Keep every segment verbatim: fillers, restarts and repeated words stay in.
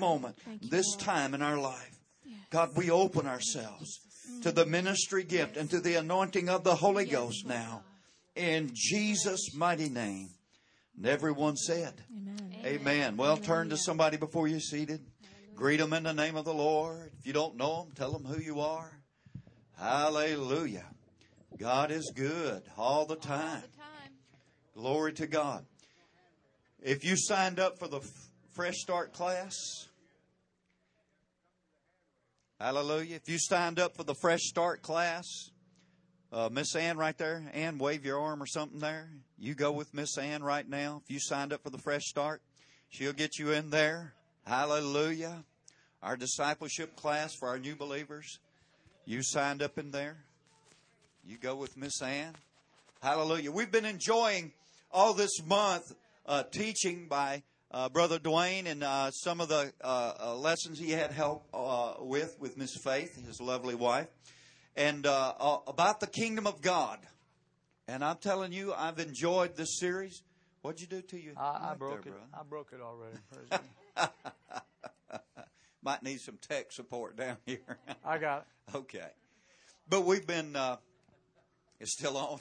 moment, this time in our life. God, we open ourselves to the ministry gift and to the anointing of the Holy Ghost now. In Jesus' mighty name. And everyone said, Amen. Amen. Well, turn to somebody before you're seated. Greet them in the name of the Lord. If you don't know them, tell them who you are. Hallelujah. God is good all the time. Glory to God. If you signed up for the Fresh Start class, hallelujah. If you signed up for the Fresh Start class, uh, Miss Ann right there, Ann, wave your arm or something there. You go with Miss Ann right now. If you signed up for the Fresh Start, she'll get you in there. Hallelujah. Our discipleship class for our new believers. You signed up in there. You go with Miss Ann. Hallelujah. We've been enjoying all this month uh, teaching by uh, Brother Dwayne and uh, some of the uh, uh, lessons he had help uh, with, with Miss Faith, his lovely wife, and uh, uh, about the kingdom of God. And I'm telling you, I've enjoyed this series. What'd you do to you? I, I broke there, it. Brother? I broke it already. Might need some tech support down here. I got it. Okay. But we've been, uh, it's still on.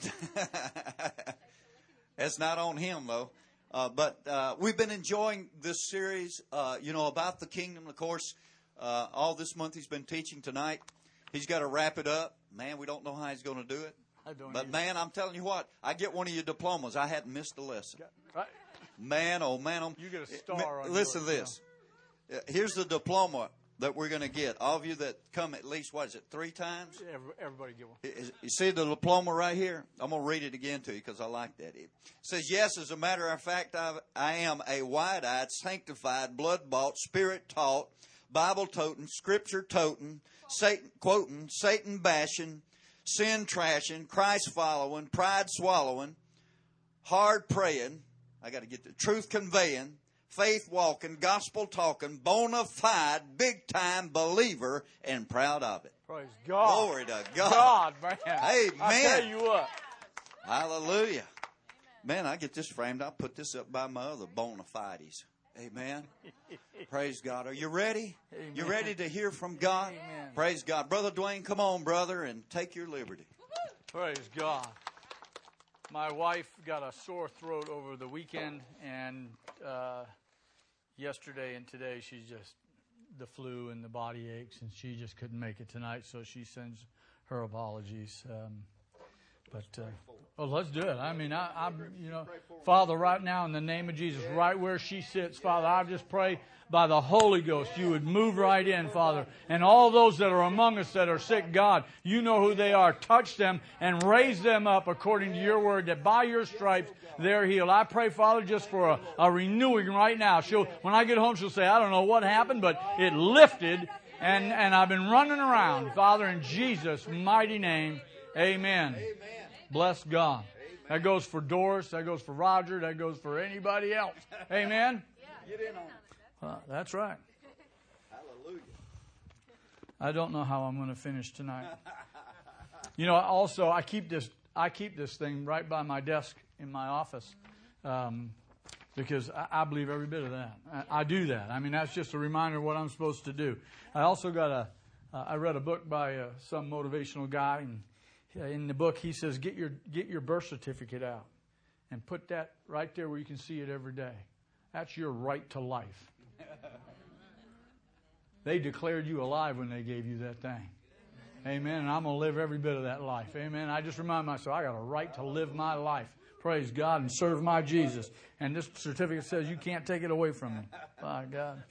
It's not on him, though. Uh, but uh, we've been enjoying this series, uh, you know, about the kingdom. Of course, uh, all this month he's been teaching tonight. He's got to wrap it up. Man, we don't know how he's going to do it. I don't but, either. man, I'm telling you what, I get one of your diplomas. I hadn't missed a lesson. Right. Man, oh, man. Oh, you get a star on Listen yours, to this. Yeah. Here's the diploma that we're going to get. All of you that come at least, what is it, three times? Everybody get one. You see the diploma right here? I'm going to read it again to you because I like that. It says, yes, as a matter of fact, I, I am a wide-eyed, sanctified, blood-bought, spirit-taught, Bible-toting, Scripture-toting, Satan quoting, Satan-bashing, sin-trashing, Christ-following, pride-swallowing, hard-praying, I got to get the truth-conveying, faith-walking, gospel-talking, bona fide, big-time believer and proud of it. Praise God. Glory to God. God, man. Amen. I tell you what. Hallelujah. Man, I get this framed. I'll put this up by my other bona fides. Amen. Praise God. Are you ready? Amen. You ready to hear from God? Amen. Praise God. Brother Dwayne, come on, brother, and take your liberty. Praise God. My wife got a sore throat over the weekend, and uh, yesterday and today she's just the flu and the body aches, and she just couldn't make it tonight, so she sends her apologies. Um, but uh, oh, let's do it. I mean, I, I'm, you know, Father, right now in the name of Jesus, right where she sits, Father, I just pray by the Holy Ghost you would move right in, Father, and all those that are among us that are sick, God, you know who they are. Touch them and raise them up according to your word, that by your stripes they're healed. I pray, Father, just for a, a renewing right now. She'll, when I get home, she'll say, I don't know what happened, but it lifted, and, and I've been running around. Father, in Jesus' mighty name, amen. Amen. Bless God. That goes for Doris. That goes for Roger. That goes for anybody else. Amen. Get in on it. Uh, that's right. Hallelujah. I don't know how I'm going to finish tonight. You know, also I keep this. I keep this thing right by my desk in my office um, because I, I believe every bit of that. I, I do that. I mean, that's just a reminder of what I'm supposed to do. I also got a. Uh, I read a book by uh, some motivational guy, and in the book he says, "Get your get your birth certificate out and put that right there where you can see it every day. That's your right to life." They declared you alive when they gave you that thing. Amen. And I'm going to live every bit of that life. Amen. I just remind myself, I got a right to live my life. Praise God, and serve my Jesus. And this certificate says you can't take it away from me. By God.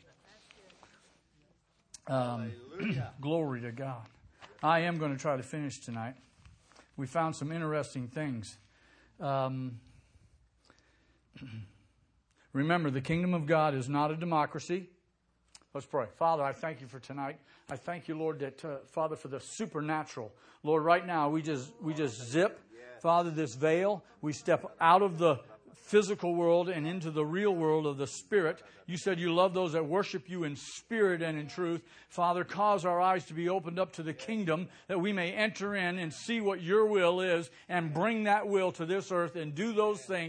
Um, glory to God. I am going to try to finish tonight. We found some interesting things. Um, remember, the kingdom of God is not a democracy. Let's pray. Father, I thank you for tonight. I thank you, Lord, that uh, Father, for the supernatural. Lord, right now we just we just zip, Father, this veil. We step out of the physical world and into the real world of the Spirit. You said you love those that worship you in spirit and in truth. Father, cause our eyes to be opened up to the kingdom that we may enter in and see what your will is and bring that will to this earth and do those things,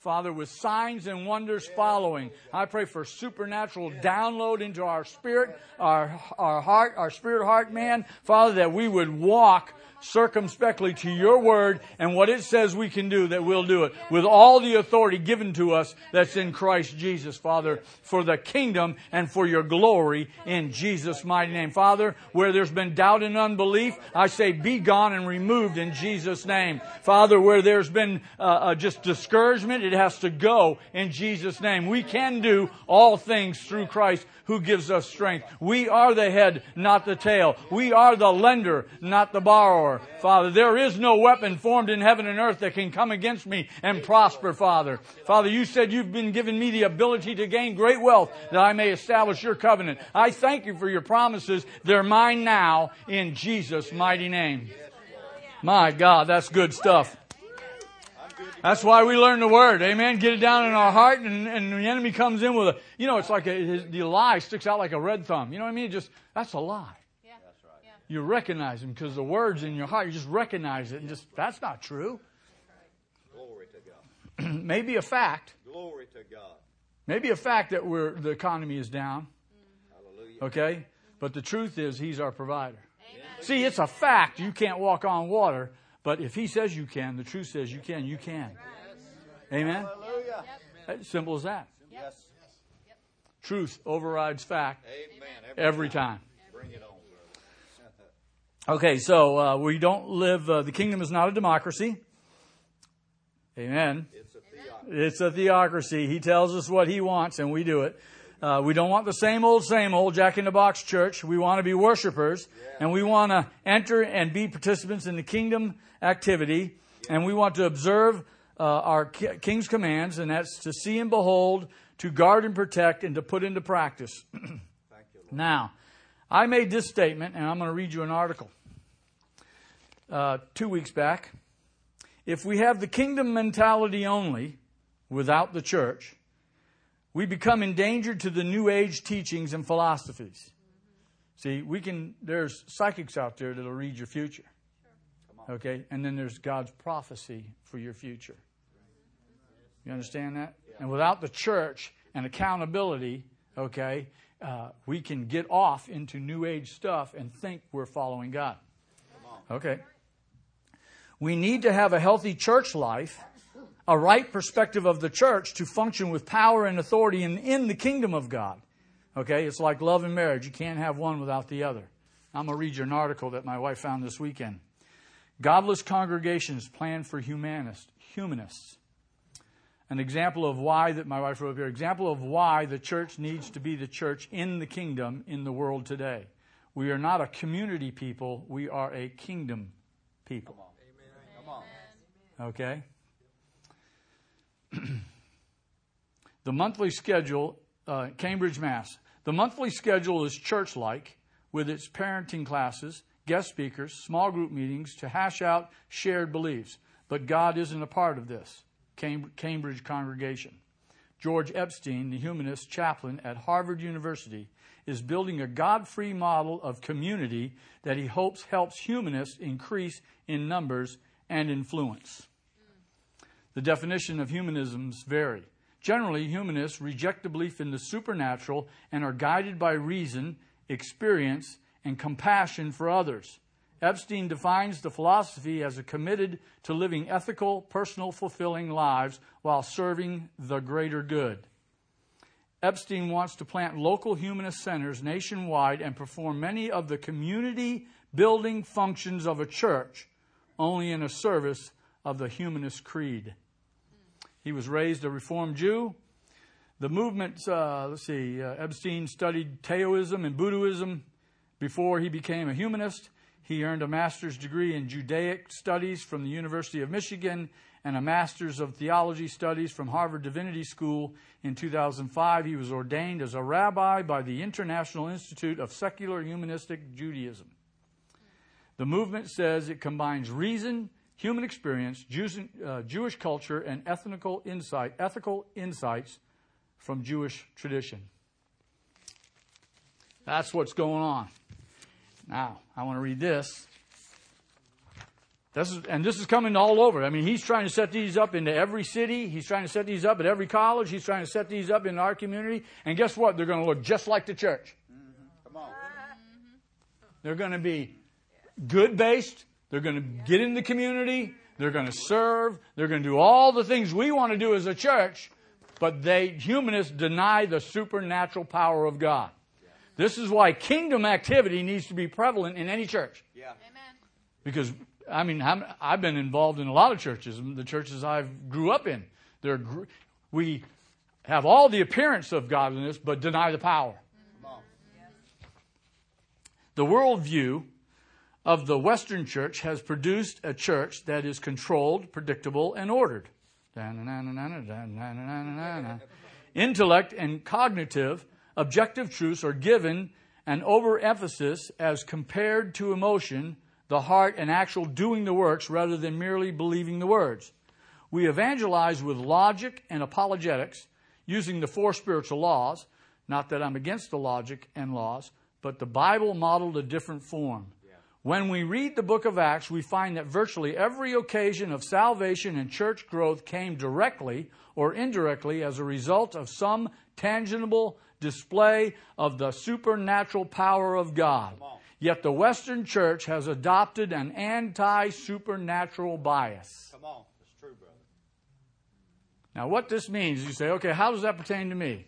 Father, with signs and wonders following. I pray for supernatural download into our spirit, our, our heart, our spirit, heart, man. Father, that we would walk circumspectly to your word and what it says we can do, that we'll do it with all the authority given to us that's in Christ Jesus, Father, for the kingdom and for your glory in Jesus' mighty name. Father, where there's been doubt and unbelief, I say be gone and removed in Jesus' name. Father, where there's been uh, uh, just discouragement, it has to go in Jesus' name. We can do all things through Christ who gives us strength. We are the head, not the tail. We are the lender, not the borrower. Father, there is no weapon formed in heaven and earth that can come against me and prosper, Father. Father, you said you've been given me the ability to gain great wealth that I may establish your covenant. I thank you for your promises. They're mine now in Jesus' mighty name. My God, that's good stuff. That's why we learn the word. Amen. Get it down in our heart, and, and the enemy comes in with a, you know, it's like a, his, the lie sticks out like a red thumb. You know what I mean? It just, that's a lie. Yeah. That's right. Yeah. You recognize them because the word's in your heart. You just recognize it and just, that's not true. Glory to God. Maybe a fact. Glory to God. Maybe a fact that we're, the economy is down. Hallelujah. Okay? But the truth is He's our provider. Amen. See, it's a fact you can't walk on water. But if He says you can, the truth says you can, you can. Amen? Hallelujah. As simple as that. Yes. Truth overrides fact Amen. every time. Bring it on, brother. Okay, so uh, we don't live, uh, the kingdom is not a democracy. Amen. It's a theocracy. It's a theocracy. He tells us what He wants and we do it. Uh, we don't want the same old, same old Jack-in-the-Box church. We want to be worshipers, and we want to enter and be participants in the kingdom activity, and we want to observe uh, our King's commands, and that's to see and behold, to guard and protect, and to put into practice. Thank you, Lord. Now, I made this statement, and I'm going to read you an article uh, two weeks back. If we have the kingdom mentality only, without the church, we become endangered to the New Age teachings and philosophies. See, we can. There's psychics out there that'll read your future. Okay? And then there's God's prophecy for your future. You understand that? And without the church and accountability, okay, uh, we can get off into New Age stuff and think we're following God. Okay. We need to have a healthy church life, a right perspective of the church to function with power and authority in, in the kingdom of God. Okay, it's like love and marriage. You can't have one without the other. I'm going to read you an article that my wife found this weekend. Godless congregations planned for humanist, humanists. An example of why that my wife wrote up here. Example of why the church needs to be the church in the kingdom in the world today. We are not a community people. We are a kingdom people. Come on. Come on. Okay. The monthly schedule, uh, Cambridge, Mass. The monthly schedule is church-like with its parenting classes, guest speakers, small group meetings to hash out shared beliefs. But God isn't a part of this. Cambridge congregation. George Epstein, the humanist chaplain at Harvard University, is building a God-free model of community that he hopes helps humanists increase in numbers and influence. The definition of humanisms vary. Generally, humanists reject the belief in the supernatural and are guided by reason, experience, and compassion for others. Epstein defines the philosophy as a committed to living ethical, personal, fulfilling lives while serving the greater good. Epstein wants to plant local humanist centers nationwide and perform many of the community-building functions of a church, only in a service of the humanist creed. He was raised a Reformed Jew. The movement, uh, let's see, uh, Epstein studied Taoism and Buddhism before he became a humanist. He earned a master's degree in Judaic studies from the University of Michigan and a master's of theology studies from Harvard Divinity School. In two thousand five, he was ordained as a rabbi by the International Institute of Secular Humanistic Judaism. The movement says it combines reason, human experience, Jews, uh, Jewish culture, and ethnical insight, ethical insights from Jewish tradition. That's what's going on. Now, I want to read this. This is, and this is coming all over. I mean, he's trying to set these up into every city. He's trying to set these up at every college. He's trying to set these up in our community. And guess what? They're going to look just like the church. Mm-hmm. Come on. They're going to be good-based. They're going to get in the community. They're going to serve. They're going to do all the things we want to do as a church. But they, humanists, deny the supernatural power of God. This is why kingdom activity needs to be prevalent in any church. Yeah. Because, I mean, I've been involved in a lot of churches, the churches I grew up in. They're, we have all the appearance of godliness, but deny the power. The worldview of the Western church has produced a church that is controlled, predictable, and ordered. Intellect and cognitive, objective truths are given an overemphasis as compared to emotion, the heart, and actual doing the works rather than merely believing the words. We evangelize with logic and apologetics using the four spiritual laws. Not that I'm against the logic and laws, but the Bible modeled a different form. When we read the book of Acts, we find that virtually every occasion of salvation and church growth came directly or indirectly as a result of some tangible display of the supernatural power of God. Yet the Western church has adopted an anti-supernatural bias. Come on. That's true, brother. Now, what this means, you say, okay, how does that pertain to me?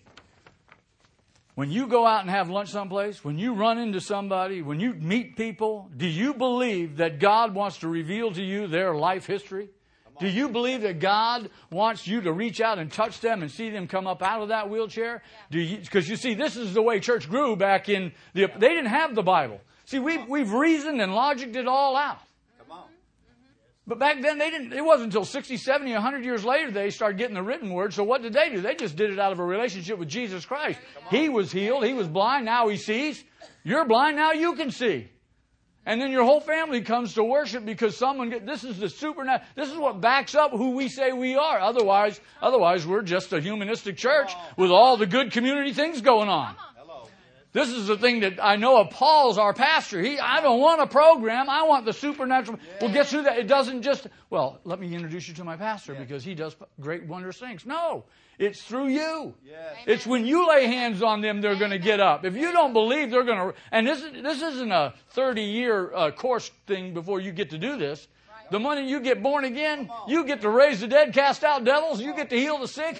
When you go out and have lunch someplace, when you run into somebody, when you meet people, do you believe that God wants to reveal to you their life history? Do you believe that God wants you to reach out and touch them and see them come up out of that wheelchair? Do you? Because you see, this is the way church grew back in the. They didn't have the Bible. See, we've we've reasoned and logicked it all out. Come on. But back then they didn't. It wasn't until sixty, seventy, a hundred years later they started getting the written word. So what did they do? They just did it out of a relationship with Jesus Christ. He was healed. He was blind. Now he sees. You're blind. Now you can see. And then your whole family comes to worship because someone get, this is the supernatural. This is what backs up who we say we are. Otherwise, otherwise we're just a humanistic church with all the good community things going on. This is the thing that I know of. Paul's our pastor. He, I don't want a program. I want the supernatural. Well, guess who that? It doesn't just, well, let me introduce you to my pastor because he does great wondrous things. No, it's through you. Yes. It's when you lay hands on them, they're going to get up. If you don't believe, they're going to, and this, this isn't a thirty-year uh, course thing before you get to do this. The moment you get born again, you get to raise the dead, cast out devils, you get to heal the sick.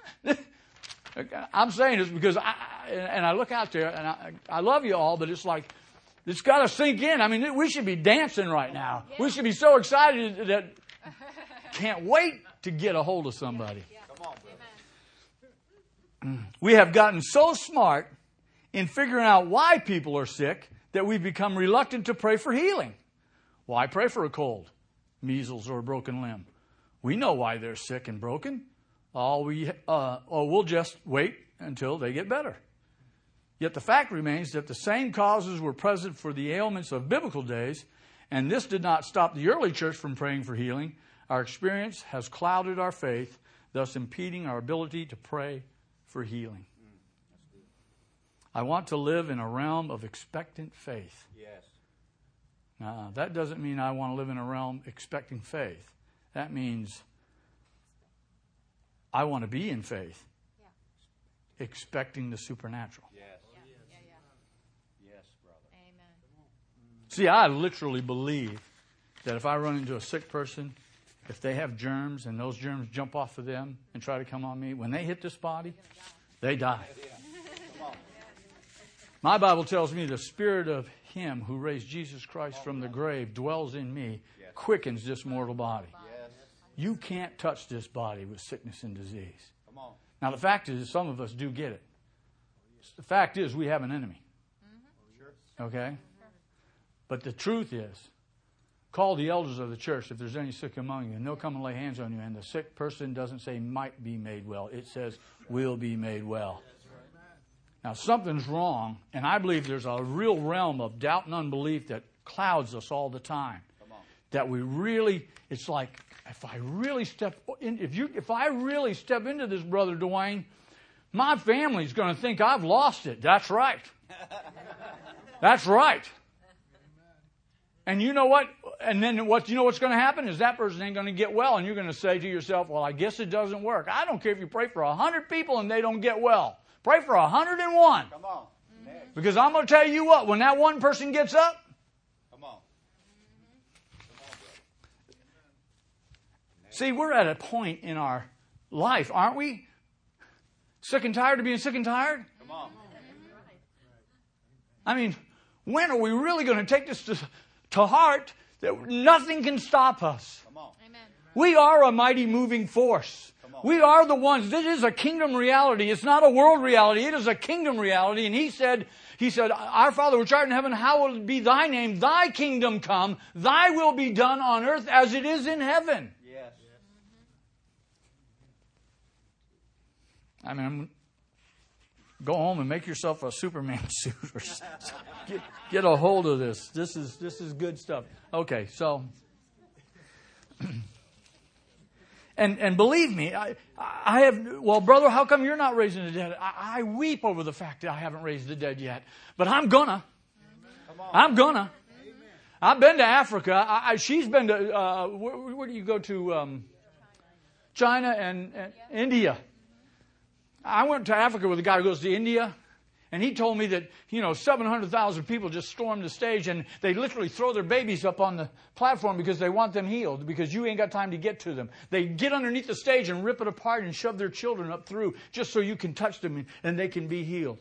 I'm saying this because I, and I look out there and I, I love you all, but it's like, it's got to sink in. I mean, we should be dancing right now. Yeah. We should be so excited that can't wait to get a hold of somebody. Yeah. Come on, brother. We have gotten so smart in figuring out why people are sick that we've become reluctant to pray for healing. Why pray for a cold, measles, or a broken limb? We know why they're sick and broken. All we, uh, oh, we'll just wait until they get better. Yet the fact remains that the same causes were present for the ailments of biblical days, and this did not stop the early church from praying for healing. Our experience has clouded our faith, thus impeding our ability to pray for healing. I want to live in a realm of expectant faith. Yes. Now, that doesn't mean I want to live in a realm expecting faith. That means I want to be in faith, yeah. expecting the supernatural. Yes. Yeah. Yeah, yeah. Yes, brother. Amen. See, I literally believe that if I run into a sick person, if they have germs and those germs jump off of them and try to come on me, when they hit this body, they die. My Bible tells me the spirit of him who raised Jesus Christ from the grave dwells in me, quickens this mortal body. You can't touch this body with sickness and disease. Come on. Now, the fact is, some of us do get it. The fact is, we have an enemy. Mm-hmm. Okay? But the truth is, call the elders of the church if there's any sick among you, and they'll come and lay hands on you. And the sick person doesn't say might be made well. It says will be made well. Now, something's wrong, and I believe there's a real realm of doubt and unbelief that clouds us all the time. That we really, it's like, if I really step in, if you, if I really step into this, Brother Dwayne, my family's going to think I've lost it. That's right. That's right. And you know what? And then what? You know what's going to happen is that person ain't going to get well, and you're going to say to yourself, "Well, I guess it doesn't work." I don't care if you pray for a hundred people and they don't get well. Pray for a hundred and one. Come on. Because I'm going to tell you what, when that one person gets up, Come on. see, we're at a point in our life, aren't we? Sick and tired of being sick and tired? Come on. I mean, when are we really going to take this to, to heart that nothing can stop us? Come on. Amen. We are a mighty moving force. Come on. We are the ones. This is a kingdom reality. It's not a world reality. It is a kingdom reality. And he said, he said, "Our Father which art in heaven, hallowed be thy name. Thy kingdom come. Thy will be done on earth as it is in heaven." Yes. I mean, I'm, go home and make yourself a Superman suit or something. Get, get a hold of this. This is this is good stuff. Okay, so and and believe me, I I have well, brother, how come you're not raising the dead? I, I weep over the fact that I haven't raised the dead yet, but I'm gonna. I'm gonna. I've been to Africa. I, I, she's been to. Uh, where, where do you go to? Um, China and, and India. I went to Africa with a guy who goes to India, and he told me that, you know, seven hundred thousand people just stormed the stage, and they literally throw their babies up on the platform because they want them healed, because you ain't got time to get to them. They get underneath the stage and rip it apart and shove their children up through just so you can touch them and they can be healed.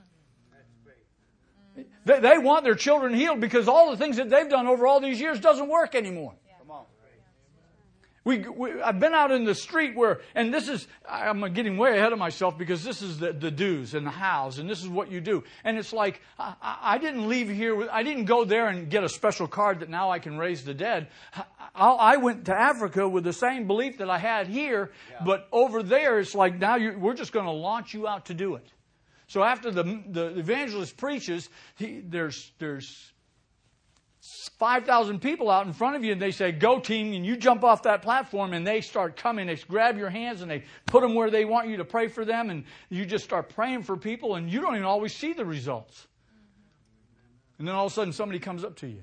They, they want their children healed because all the things that they've done over all these years doesn't work anymore. Come on. We, we, I've been out in the street where, and this is, I'm getting way ahead of myself because this is the, the do's and the how's, and this is what you do. And it's like, I, I didn't leave here, with, I didn't go there and get a special card that now I can raise the dead. I, I went to Africa with the same belief that I had here, yeah. But over there it's like, now you, we're just going to launch you out to do it. So after the, the evangelist preaches, he, there's, there's, five thousand people out in front of you, and they say, "Go team," and you jump off that platform, and they start coming. They grab your hands, and they put them where they want you to pray for them, and you just start praying for people, and you don't even always see the results. And then all of a sudden, somebody comes up to you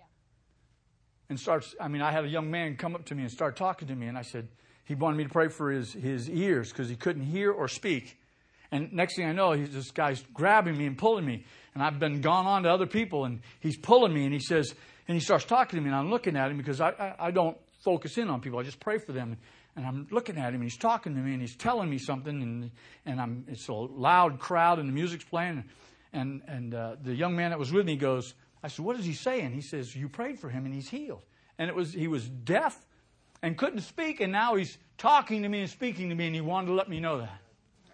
and starts, I mean, I had a young man come up to me and start talking to me, and I said, he wanted me to pray for his, his ears because he couldn't hear or speak. And next thing I know, he's, this guy's grabbing me and pulling me. And I've been gone on to other people, and he's pulling me, and he says, and he starts talking to me, and I'm looking at him because I, I, I don't focus in on people. I just pray for them. And I'm looking at him, and he's talking to me, and he's telling me something, and and I'm it's a loud crowd, and the music's playing. And, and uh, the young man that was with me goes, I said, "What is he saying?" He says, "You prayed for him, and he's healed." And it was he was deaf and couldn't speak, and now he's talking to me and speaking to me, and he wanted to let me know that.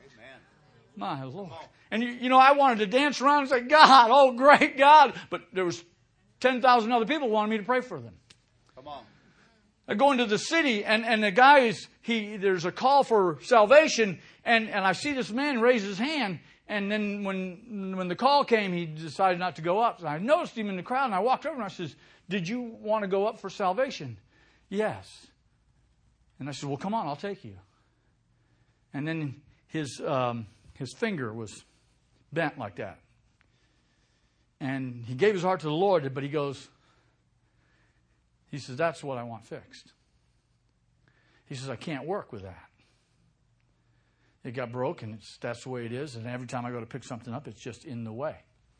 My Lord. And, you, you know, I wanted to dance around and say, "God, oh, great God." But there was ten thousand other people who wanted me to pray for them. Come on. I go into the city, and, and the guy is, he, there's a call for salvation, and, and I see this man raise his hand, and then when, when the call came, he decided not to go up. So I noticed him in the crowd, and I walked over, and I says, "Did you want to go up for salvation?" "Yes." And I said, "Well, come on, I'll take you." And then his... Um, His finger was bent like that. And he gave his heart to the Lord, but he goes, he says, "That's what I want fixed." He says, "I can't work with that. It got broken. It's, that's the way it is. And every time I go to pick something up, it's just in the way."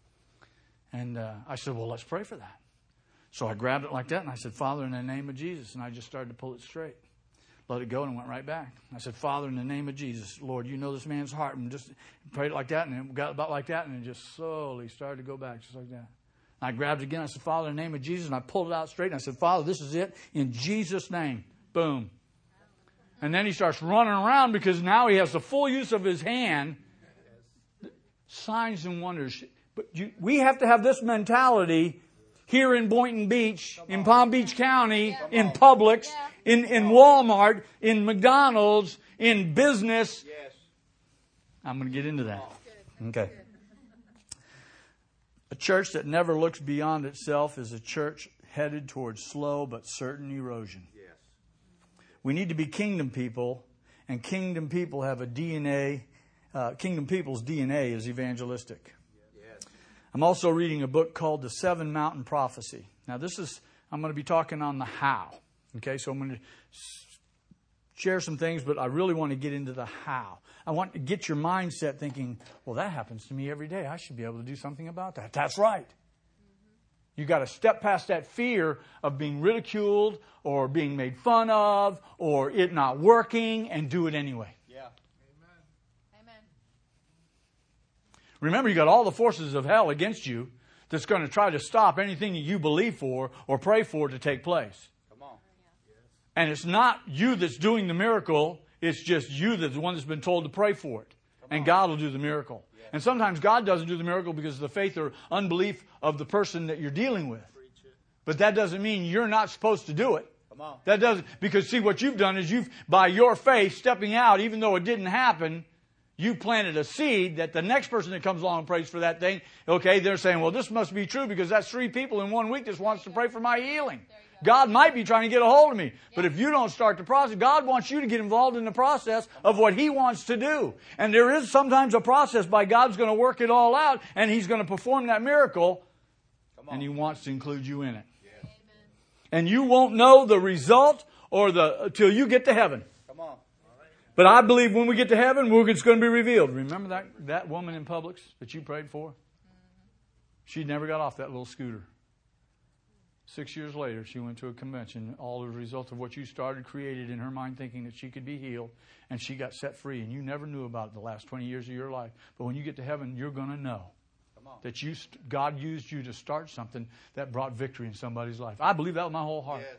And uh, I said, "Well, let's pray for that." So I grabbed it like that, and I said, "Father, in the name of Jesus." And I just started to pull it straight. Let it go, and went right back. I said, "Father, in the name of Jesus, Lord, you know this man's heart." And just prayed it like that, and it got about like that, and it just slowly started to go back, just like that. And I grabbed it again. I said, "Father, in the name of Jesus," and I pulled it out straight. And I said, "Father, this is it. In Jesus' name." Boom. And then he starts running around because now he has the full use of his hand. Signs and wonders. But you, we have to have this mentality here in Boynton Beach, in Palm Beach County, yeah. in Publix, yeah. in, in Walmart, in McDonald's, in business. Yes. I'm going to get into that. Okay. A church that never looks beyond itself is a church headed towards slow but certain erosion. Yes. We need to be kingdom people, and kingdom people have a D N A. Uh, kingdom people's D N A is evangelistic. I'm also reading a book called The Seven Mountain Prophecy. Now, this is, I'm going to be talking on the how. Okay, so I'm going to share some things, but I really want to get into the how. I want to get your mindset thinking, well, that happens to me every day. I should be able to do something about that. That's right. You got to step past that fear of being ridiculed or being made fun of or it not working and do it anyway. Yeah. Amen. Amen. Remember, you got all the forces of hell against you that's going to try to stop anything that you believe for or pray for to take place. Come on. And it's not you that's doing the miracle. It's just you that's the one that's been told to pray for it. And God will do the miracle. Yeah. And sometimes God doesn't do the miracle because of the faith or unbelief of the person that you're dealing with. But that doesn't mean you're not supposed to do it. Come on. That doesn't, because see, what you've done is you've, by your faith, stepping out, even though it didn't happen, you planted a seed that the next person that comes along and prays for that thing, okay, they're saying, well, this must be true because that's three people in one week that wants to pray for my healing. God might be trying to get a hold of me. But if you don't start the process, God wants you to get involved in the process of what He wants to do. And there is sometimes a process by God's going to work it all out and He's going to perform that miracle. And He wants to include you in it. Yes. And you won't know the result or the till you get to heaven. Come on. But I believe when we get to heaven, it's going to be revealed. Remember that, that woman in Publix that you prayed for? She never got off that little scooter. Six years later, she went to a convention, all as a result of what you started, created in her mind, thinking that she could be healed, and she got set free. And you never knew about it the last twenty years of your life. But when you get to heaven, you're going to know that you God used you to start something that brought victory in somebody's life. I believe that with my whole heart. Yes.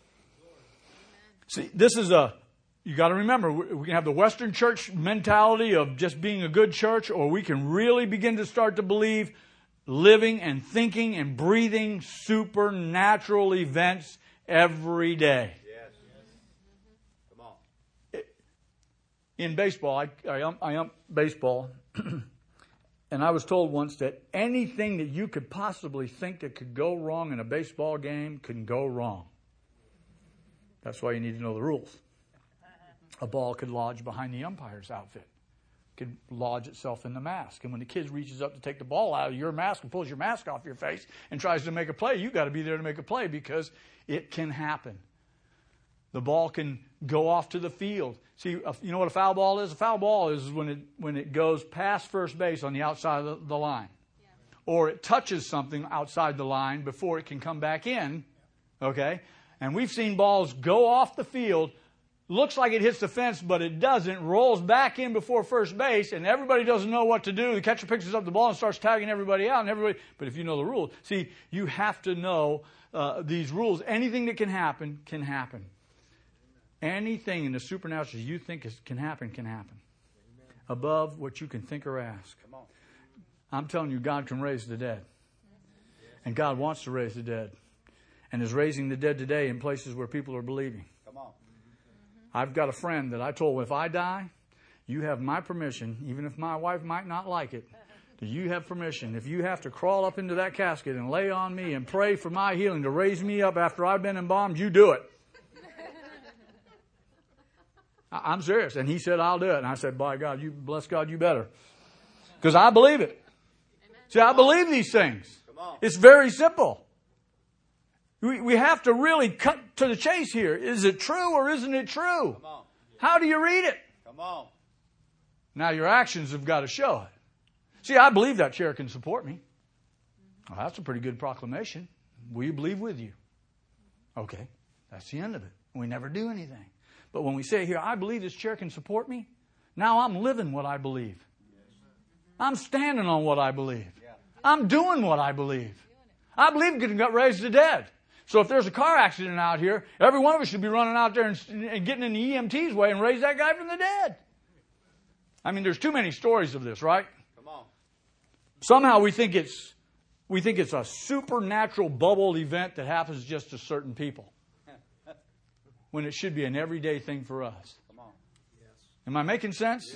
See, this is a, you got to remember, we can have the Western church mentality of just being a good church, or we can really begin to start to believe living and thinking and breathing supernatural events every day. Yes. Come on. In baseball, I, I, ump, I ump baseball, and I was told once that anything that you could possibly think that could go wrong in a baseball game can go wrong. That's why you need to know the rules. A ball could lodge behind the umpire's outfit. Could lodge itself in the mask. And when the kid reaches up to take the ball out of your mask and pulls your mask off your face and tries to make a play, you've got to be there to make a play because it can happen. The ball can go off to the field. See, you know what a foul ball is? A foul ball is when it when it goes past first base on the outside of the, the line. Yeah. Or it touches something outside the line before it can come back in. Okay? And we've seen balls go off the field, looks like it hits the fence, but it doesn't, rolls back in before first base, and everybody doesn't know what to do. The catcher picks up the ball and starts tagging everybody out, and everybody, but if you know the rules, see, you have to know uh, these rules. Anything that can happen, can happen. Anything in the supernatural you think is, can happen, can happen. Above what you can think or ask. I'm telling you, God can raise the dead. And God wants to raise the dead. And is raising the dead today in places where people are believing. Come on. I've got a friend that I told, if I die, you have my permission, even if my wife might not like it, that you have permission. If you have to crawl up into that casket and lay on me and pray for my healing to raise me up after I've been embalmed, you do it. I'm serious. And he said, I'll do it. And I said, by God, you bless God, you better. Because I believe it. Amen. See, I believe these things. It's very simple. We, we have to really cut to the chase here. Is it true or isn't it true? Come on. How do you read it? Come on. Now your actions have got to show it. See, I believe that chair can support me. Well, that's a pretty good proclamation. We believe with you. Okay, that's the end of it. We never do anything. But when we say here, I believe this chair can support me, now I'm living what I believe. I'm standing on what I believe. I'm doing what I believe. I believe it can raise the dead. So if there's a car accident out here, every one of us should be running out there and, and getting in the E M T's way and raise that guy from the dead. I mean, there's too many stories of this, right? Come on. Somehow we think it's we think it's a supernatural bubble event that happens just to certain people, when it should be an everyday thing for us. Come on. Yes. Am I making sense?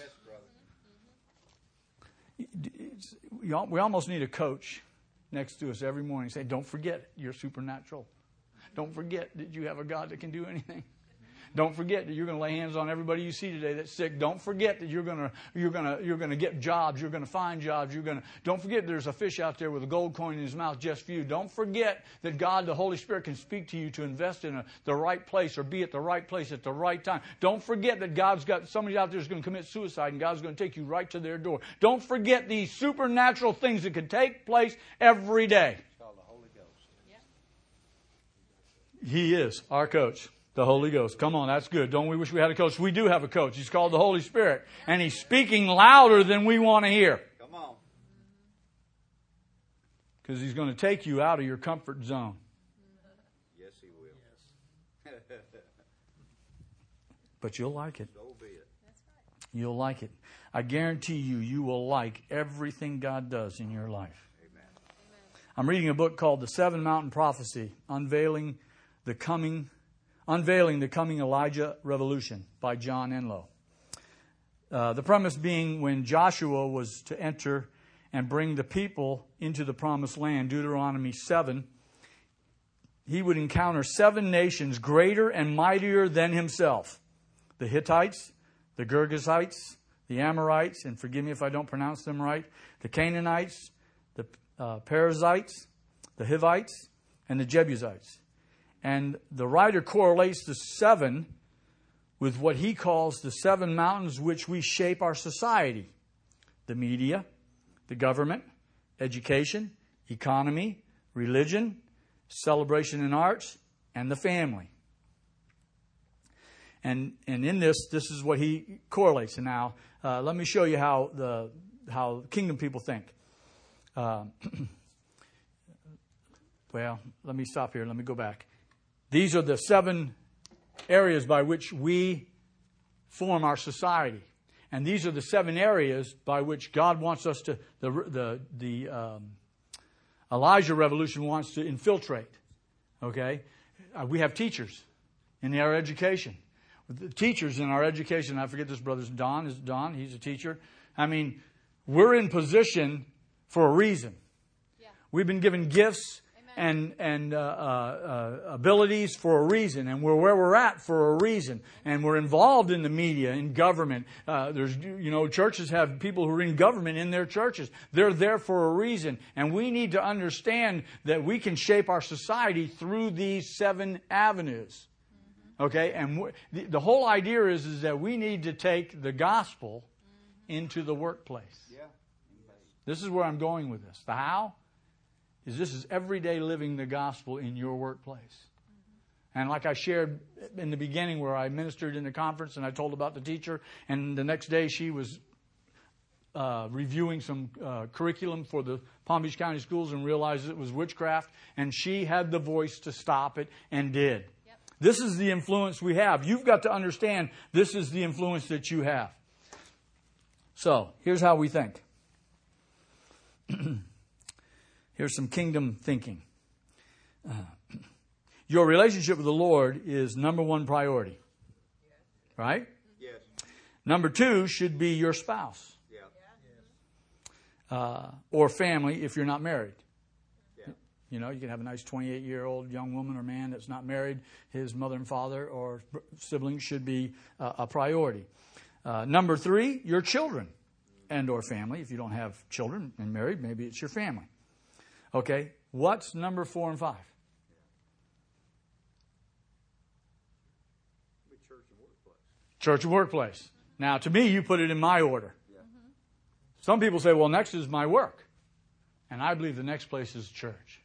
Yes, brother. We almost need a coach next to us every morning. Say, don't forget you're supernatural. Don't forget that you have a God that can do anything. Don't forget that you're going to lay hands on everybody you see today that's sick. Don't forget that you're going to you're going to you're going to get jobs. You're going to find jobs. You're going to don't forget there's a fish out there with a gold coin in his mouth just for you. Don't forget that God, the Holy Spirit, can speak to you to invest in a, the right place or be at the right place at the right time. Don't forget that God's got somebody out there who's going to commit suicide and God's going to take you right to their door. Don't forget these supernatural things that can take place every day. He is our coach, the Holy Ghost. Come on, that's good. Don't we wish we had a coach? We do have a coach. He's called the Holy Spirit. And He's speaking louder than we want to hear. Come on. Because He's going to take you out of your comfort zone. Yes, He will. Yes. But you'll like it. So be it. You'll like it. I guarantee you, you will like everything God does in your life. Amen. I'm reading a book called The Seven Mountain Prophecy, Unveiling the Coming, Unveiling the Coming Elijah Revolution by John Enlow. Uh, the premise being when Joshua was to enter and bring the people into the promised land, Deuteronomy seven, he would encounter seven nations greater and mightier than himself. The Hittites, the Girgashites, the Amorites, and forgive me if I don't pronounce them right, the Canaanites, the uh, Perizzites, the Hivites, and the Jebusites. And the writer correlates the seven with what he calls the seven mountains which we shape our society. The media, the government, education, economy, religion, celebration and arts, and the family. And and in this, this is what he correlates. And now, uh, let me show you how the how kingdom people think. Uh, well, let me stop here. Let me go back. These are the seven areas by which we form our society. And these are the seven areas by which God wants us to, the, the, the um, Elijah revolution wants to infiltrate. Okay? Uh, we have teachers in our education. The teachers in our education, I forget this brother's Don, is Don, he's a teacher. I mean, we're in position for a reason. Yeah. We've been given gifts and and uh, uh, abilities for a reason, and we're where we're at for a reason, and we're involved in the media, in government. Uh, there's you know churches have people who are in government in their churches. They're there for a reason, and we need to understand that we can shape our society through these seven avenues. Okay, and w- the, the whole idea is is that we need to take the gospel into the workplace. Yeah. This is where I'm going with this. The how is this is everyday living the gospel in your workplace. Mm-hmm. And like I shared in the beginning where I ministered in the conference and I told about the teacher, and the next day she was uh, reviewing some uh, curriculum for the Palm Beach County schools and realized it was witchcraft, and she had the voice to stop it and did. Yep. This is the influence we have. You've got to understand this is the influence that you have. So, here's how we think. Here's some kingdom thinking. Uh, your relationship with the Lord is number one priority. Right? Yes. Number two should be your spouse. Yeah. Uh, or family if you're not married. Yeah. You know, you can have a nice twenty-eight-year-old young woman or man that's not married. His mother and father or siblings should be uh, a priority. Uh, number three, your children and or family. If you don't have children and married, maybe it's your family. Okay, what's number four and five? Church and workplace. Church and workplace. Now, to me, you put it in my order. Yeah. Mm-hmm. Some people say, well, next is my work. And I believe the next place is church.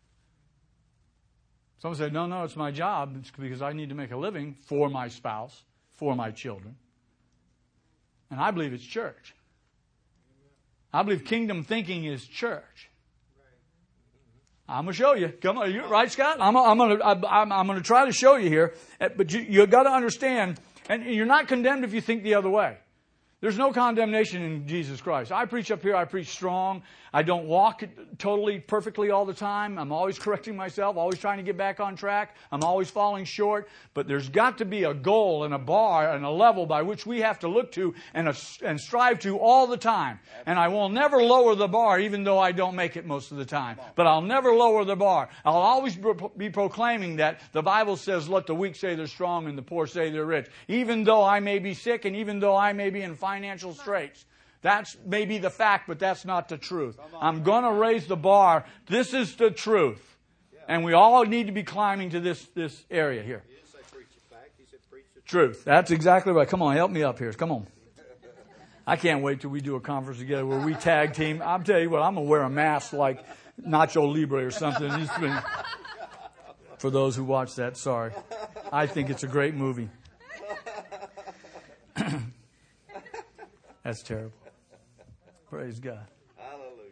Some say, no, no, it's my job. It's because I need to make a living for my spouse, for my children. And I believe it's church. I believe kingdom thinking is church. I'm going to show you. Come on, you right, Scott? I'm, I'm going to I'm, I'm going to try to show you here. But you you got to understand, and you're not condemned if you think the other way. There's no condemnation in Jesus Christ. I preach up here, I preach strong. I don't walk totally perfectly all the time. I'm always correcting myself, always trying to get back on track. I'm always falling short. But there's got to be a goal and a bar and a level by which we have to look to and, a, and strive to all the time. And I will never lower the bar, even though I don't make it most of the time. But I'll never lower the bar. I'll always be proclaiming that the Bible says, let the weak say they're strong and the poor say they're rich. Even though I may be sick and even though I may be in financial straits. That's maybe the fact, but that's not the truth. I'm going to raise the bar. This is the truth. And we all need to be climbing to this, this area here. He didn't say preach the fact. He said preach the truth. That's exactly right. Come on, help me up here. Come on. I can't wait till we do a conference together where we tag team. I'm telling you what, I'm going to wear a mask like Nacho Libre or something. It's been, for those who watch that, sorry. I think it's a great movie. That's terrible. Praise God. Hallelujah.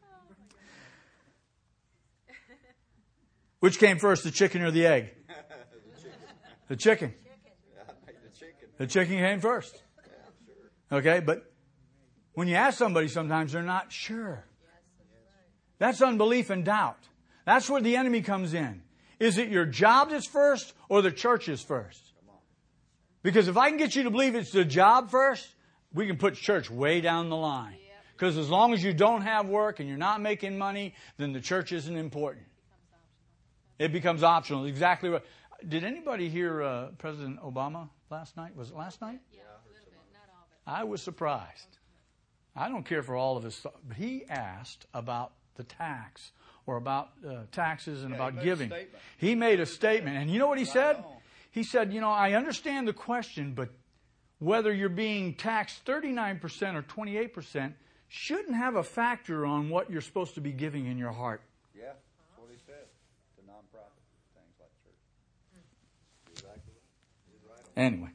Which came first, the chicken or the egg? The chicken. The chicken. The chicken came first. Okay, but when you ask somebody, sometimes they're not sure. That's unbelief and doubt. That's where the enemy comes in. Is it your job that's first or the church is first? Because if I can get you to believe it's the job first, we can put church way down the line. Because as long as you don't have work and you're not making money, then the church isn't important. It becomes optional. Exactly right. Did anybody hear uh, President Obama last night? Was it last night? Yeah, a little bit, not all of it. I was surprised. I don't care for all of his stuff, but he asked about the tax or about uh, taxes and Yeah, about he made a giving. statement. He made a statement. And you know what he Right said? on. He said, you know, I understand the question, but whether you're being taxed thirty-nine percent or twenty-eight percent shouldn't have a factor on what you're supposed to be giving in your heart. Yeah, that's what he said. To nonprofit things like church. Exactly. He's right on. Anyway,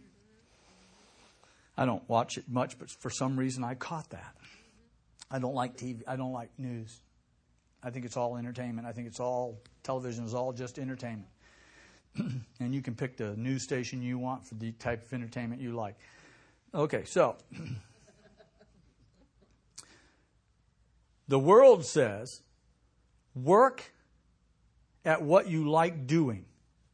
I don't watch it much, but for some reason I caught that. I don't like T V. I don't like news. I think it's all entertainment. I think it's all, television is all just entertainment. And you can pick the news station you want for the type of entertainment you like. Okay, so the world says, work at what you like doing.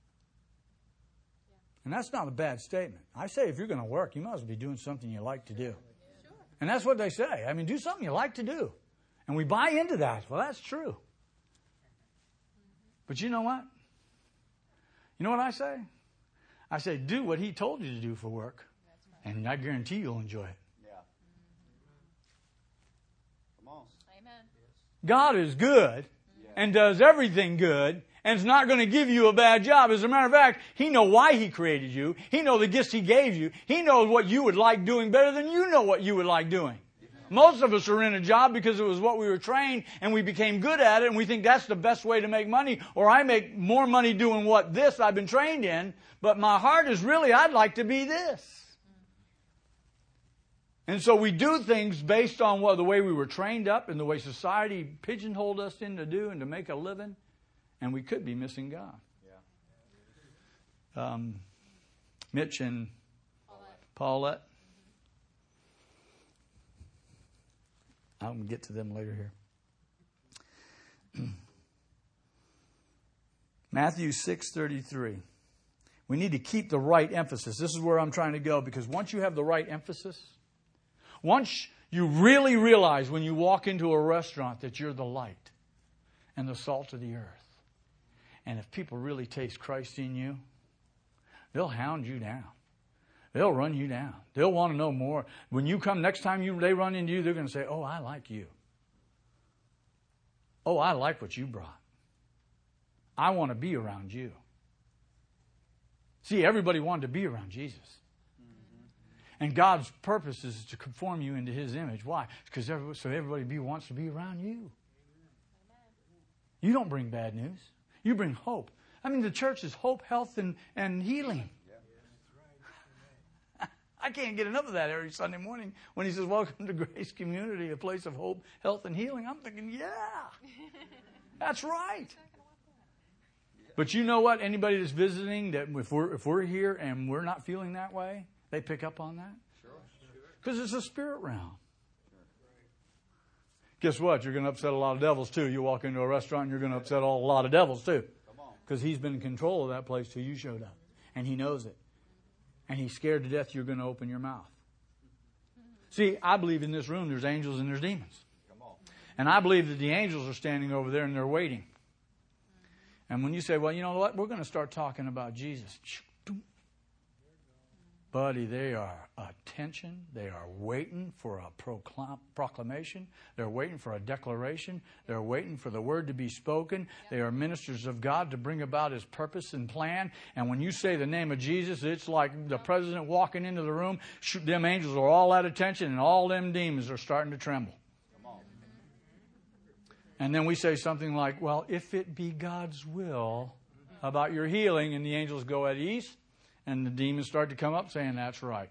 And that's not a bad statement. I say if you're going to work, you might as well be doing something you like to do. And that's what they say. I mean, do something you like to do. And we buy into that. Well, that's true. But you know what? You know what I say? I say, do what he told you to do for work. And I guarantee you'll enjoy it. Yeah. Come on. Amen. God is good and does everything good and is not going to give you a bad job. As a matter of fact, He knows why He created you. He knows the gifts He gave you. He knows what you would like doing better than you know what you would like doing. Most of us are in a job because it was what we were trained and we became good at it and we think that's the best way to make money, or I make more money doing what this I've been trained in, but my heart is really I'd like to be this. And so we do things based on what the way we were trained up and the way society pigeonholed us in to do and to make a living, and we could be missing God. Yeah. Um, Mitch and Paulette. Paulette. I'm going to get to them later here. Matthew six thirty-three. We need to keep the right emphasis. This is where I'm trying to go, because once you have the right emphasis, once you really realize when you walk into a restaurant that you're the light and the salt of the earth, and if people really taste Christ in you, they'll hound you down. They'll run you down. They'll want to know more. When you come, next time you they run into you, they're going to say, oh, I like you. Oh, I like what you brought. I want to be around you. See, everybody wanted to be around Jesus. Mm-hmm. And God's purpose is to conform you into His image. Why? Because everybody, so everybody be, wants to be around you. Amen. You don't bring bad news. You bring hope. I mean, the church is hope, health, and, and healing. I can't get enough of that every Sunday morning when he says, welcome to Grace Community, a place of hope, health, and healing. I'm thinking, yeah, that's right. But you know what? Anybody that's visiting, that if we're, if we're here and we're not feeling that way, they pick up on that. Because it's a spirit realm. Guess what? You're going to upset a lot of devils too. You walk into a restaurant and you're going to upset all, a lot of devils too. Because he's been in control of that place till you showed up. And he knows it. And he's scared to death you're going to open your mouth. See, I believe in this room there's angels and there's demons. And I believe that the angels are standing over there and they're waiting. And when you say, well, you know what? We're going to start talking about Jesus. Buddy, they are attention. They are waiting for a proclam- proclamation. They're waiting for a declaration. They're waiting for the word to be spoken. They are ministers of God to bring about His purpose and plan. And when you say the name of Jesus, it's like the president walking into the room. Them angels are all at attention and all them demons are starting to tremble. And then we say something like, well, if it be God's will about your healing, and the angels go at ease. And the demons start to come up saying, that's right.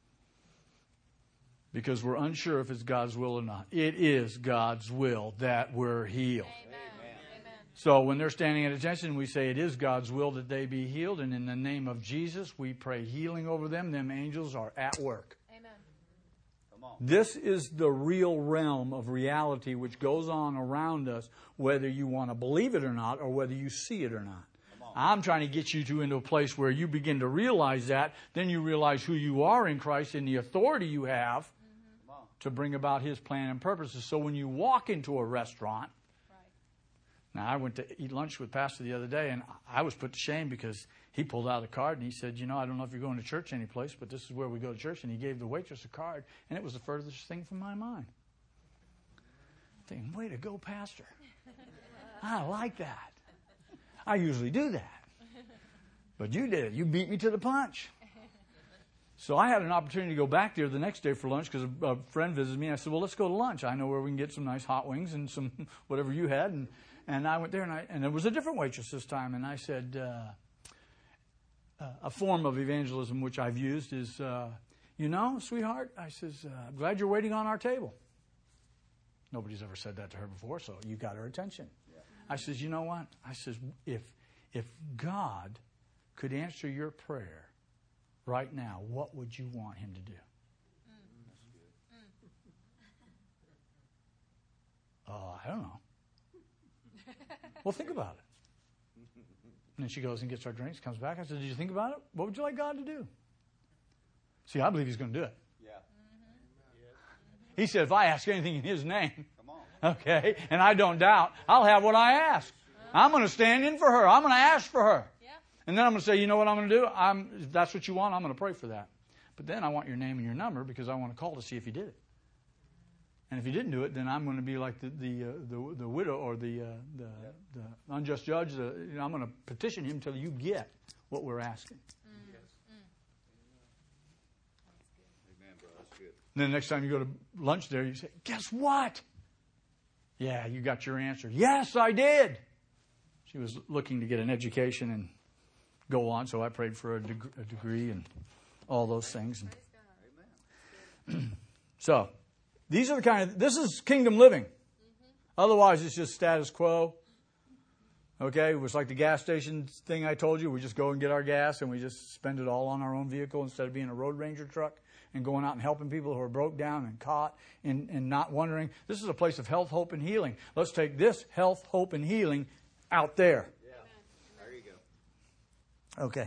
Because we're unsure if it's God's will or not. It is God's will that we're healed. Amen. Amen. So when they're standing at attention, we say it is God's will that they be healed. And in the name of Jesus, we pray healing over them. Them angels are at work. Amen. Come on. This is the real realm of reality which goes on around us, whether you want to believe it or not, or whether you see it or not. I'm trying to get you to into a place where you begin to realize that. Then you realize who you are in Christ and the authority you have mm-hmm. to bring about His plan and purposes. So when you walk into a restaurant, right. Now I went to eat lunch with Pastor the other day, and I was put to shame because he pulled out a card and he said, you know, I don't know if you're going to church any place, but this is where we go to church. And he gave the waitress a card, and it was the furthest thing from my mind. I'm thinking, way to go, Pastor. I like that. I usually do that. But you did it. You beat me to the punch. So I had an opportunity to go back there the next day for lunch because a, a friend visited me. I said, well, let's go to lunch. I know where we can get some nice hot wings and some whatever you had. And, and I went there, and, I, and there was a different waitress this time. And I said, uh, uh, a form of evangelism which I've used is, uh, you know, sweetheart, I says, uh, I'm glad you're waiting on our table. Nobody's ever said that to her before, so you got her attention. I says, you know what? I says, if if God could answer your prayer right now, what would you want Him to do? Oh, mm. uh, I don't know. Well, think about it. And then she goes and gets our drinks, comes back. I said, did you think about it? What would you like God to do? See, I believe He's going to do it. Yeah. Mm-hmm. He said, if I ask anything in His name, okay, and I don't doubt, I'll have what I ask. I'm going to stand in for her. I'm going to ask for her. Yeah. And then I'm going to say, you know what I'm going to do? I'm, if that's what you want, I'm going to pray for that. But then I want your name and your number because I want to call to see if you did it. And if you didn't do it, then I'm going to be like the the uh, the, the widow or the uh, the, yeah. the unjust judge. The, you know, I'm going to petition him until you get what we're asking. Mm. Yes. Mm. Amen, bro. That's good. And then the next time you go to lunch there, you say, guess what? Yeah, you got your answer. Yes, I did. She was looking to get an education and go on, so I prayed for a, deg- a degree and all those things. And so, these are the kind of, this is kingdom living. Mm-hmm. Otherwise, it's just status quo. Okay, it was like the gas station thing I told you. We just go and get our gas and we just spend it all on our own vehicle instead of being a road ranger truck and going out and helping people who are broke down and caught and, and not wondering. This is a place of health, hope, and healing. Let's take this health, hope, and healing out there. Yeah, there you go. Okay.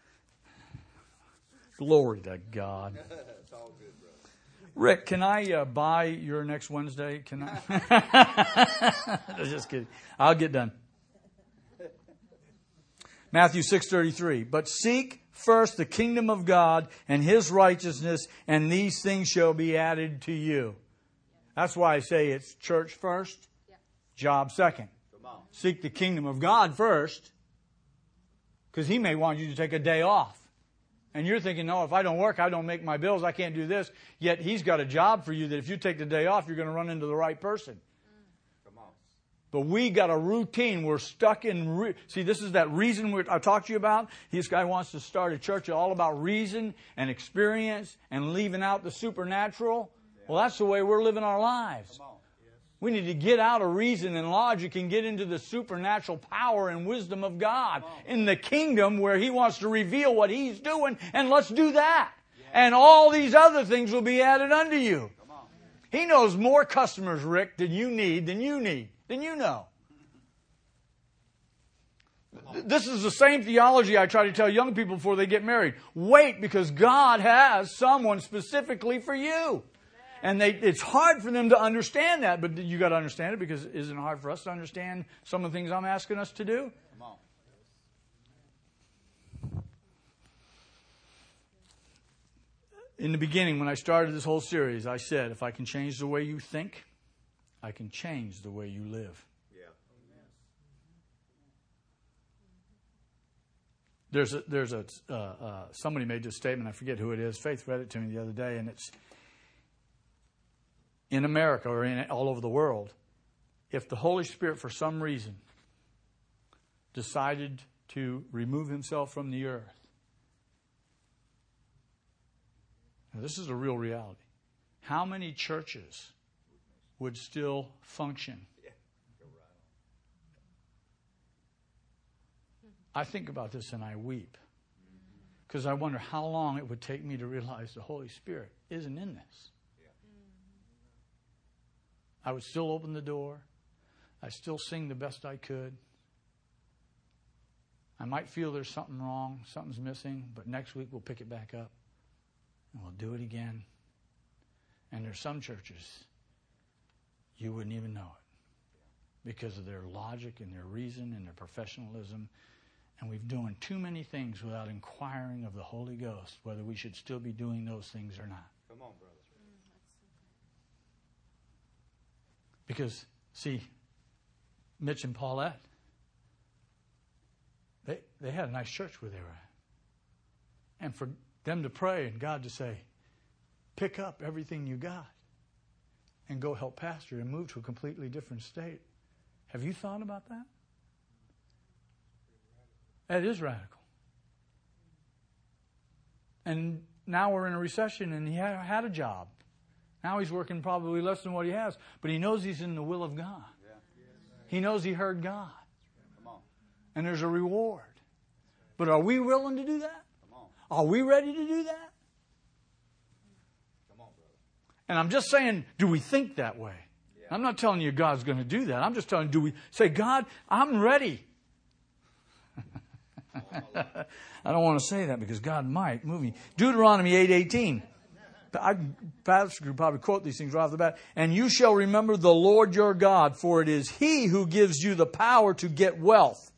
Glory to God. It's all good, brother. Rick, can I uh, buy your next Wednesday? Can I? Just kidding. I'll get done. Matthew six thirty-three. But seek first the kingdom of God and His righteousness, and these things shall be added to you. That's why I say it's church first, job second. Seek the kingdom of God first, because He may want you to take a day off. And you're thinking, no, if I don't work, I don't make my bills, I can't do this. Yet He's got a job for you that if you take the day off, you're going to run into the right person. Come on. But we got a routine. We're stuck in... Re- See, this is that reason we're, I talked to you about. This guy wants to start a church all about reason and experience and leaving out the supernatural. Yeah. Well, that's the way we're living our lives. Come on. We need to get out of reason and logic and get into the supernatural power and wisdom of God in the kingdom where He wants to reveal what He's doing, and let's do that. And all these other things will be added unto you. He knows more customers, Rick, than you need, than you need, than you know. This is the same theology I try to tell young people before they get married. Wait, because God has someone specifically for you. And they, it's hard for them to understand that, but you got to understand it, because isn't it hard for us to understand some of the things I'm asking us to do? Come on. In the beginning, when I started this whole series, I said, if I can change the way you think, I can change the way you live. Yeah. There's a, there's a uh, uh, somebody made this statement. I forget who it is. Faith read it to me the other day, and it's in America or in all over the world. If the Holy Spirit, for some reason, decided to remove himself from the earth, now this is a real reality. How many churches would still function? I think about this and I weep, because I wonder how long it would take me to realize the Holy Spirit isn't in this. I would still open the door. I still sing the best I could. I might feel there's something wrong, something's missing, but next week we'll pick it back up and we'll do it again. And there's some churches you wouldn't even know it because of their logic and their reason and their professionalism. And we've doing too many things without inquiring of the Holy Ghost whether we should still be doing those things or not. Come on, brother. Because, see, Mitch and Paulette, they they had a nice church where they were at. And for them to pray and God to say, pick up everything you got and go help pastor and move to a completely different state. Have you thought about that? That is radical. And now we're in a recession and he had, had a job. Now he's working probably less than what he has, but he knows he's in the will of God. Yeah. He knows he heard God. Come on. And there's a reward. But are we willing to do that? Come on. Are we ready to do that? Come on, brother. And I'm just saying, do we think that way? Yeah. I'm not telling you God's going to do that. I'm just telling you, do we say, God, I'm ready. I don't want to say that because God might move me. Deuteronomy eight eighteen. I, Pastor could probably quote these things right off the bat. And you shall remember the Lord your God, for it is He who gives you the power to get wealth.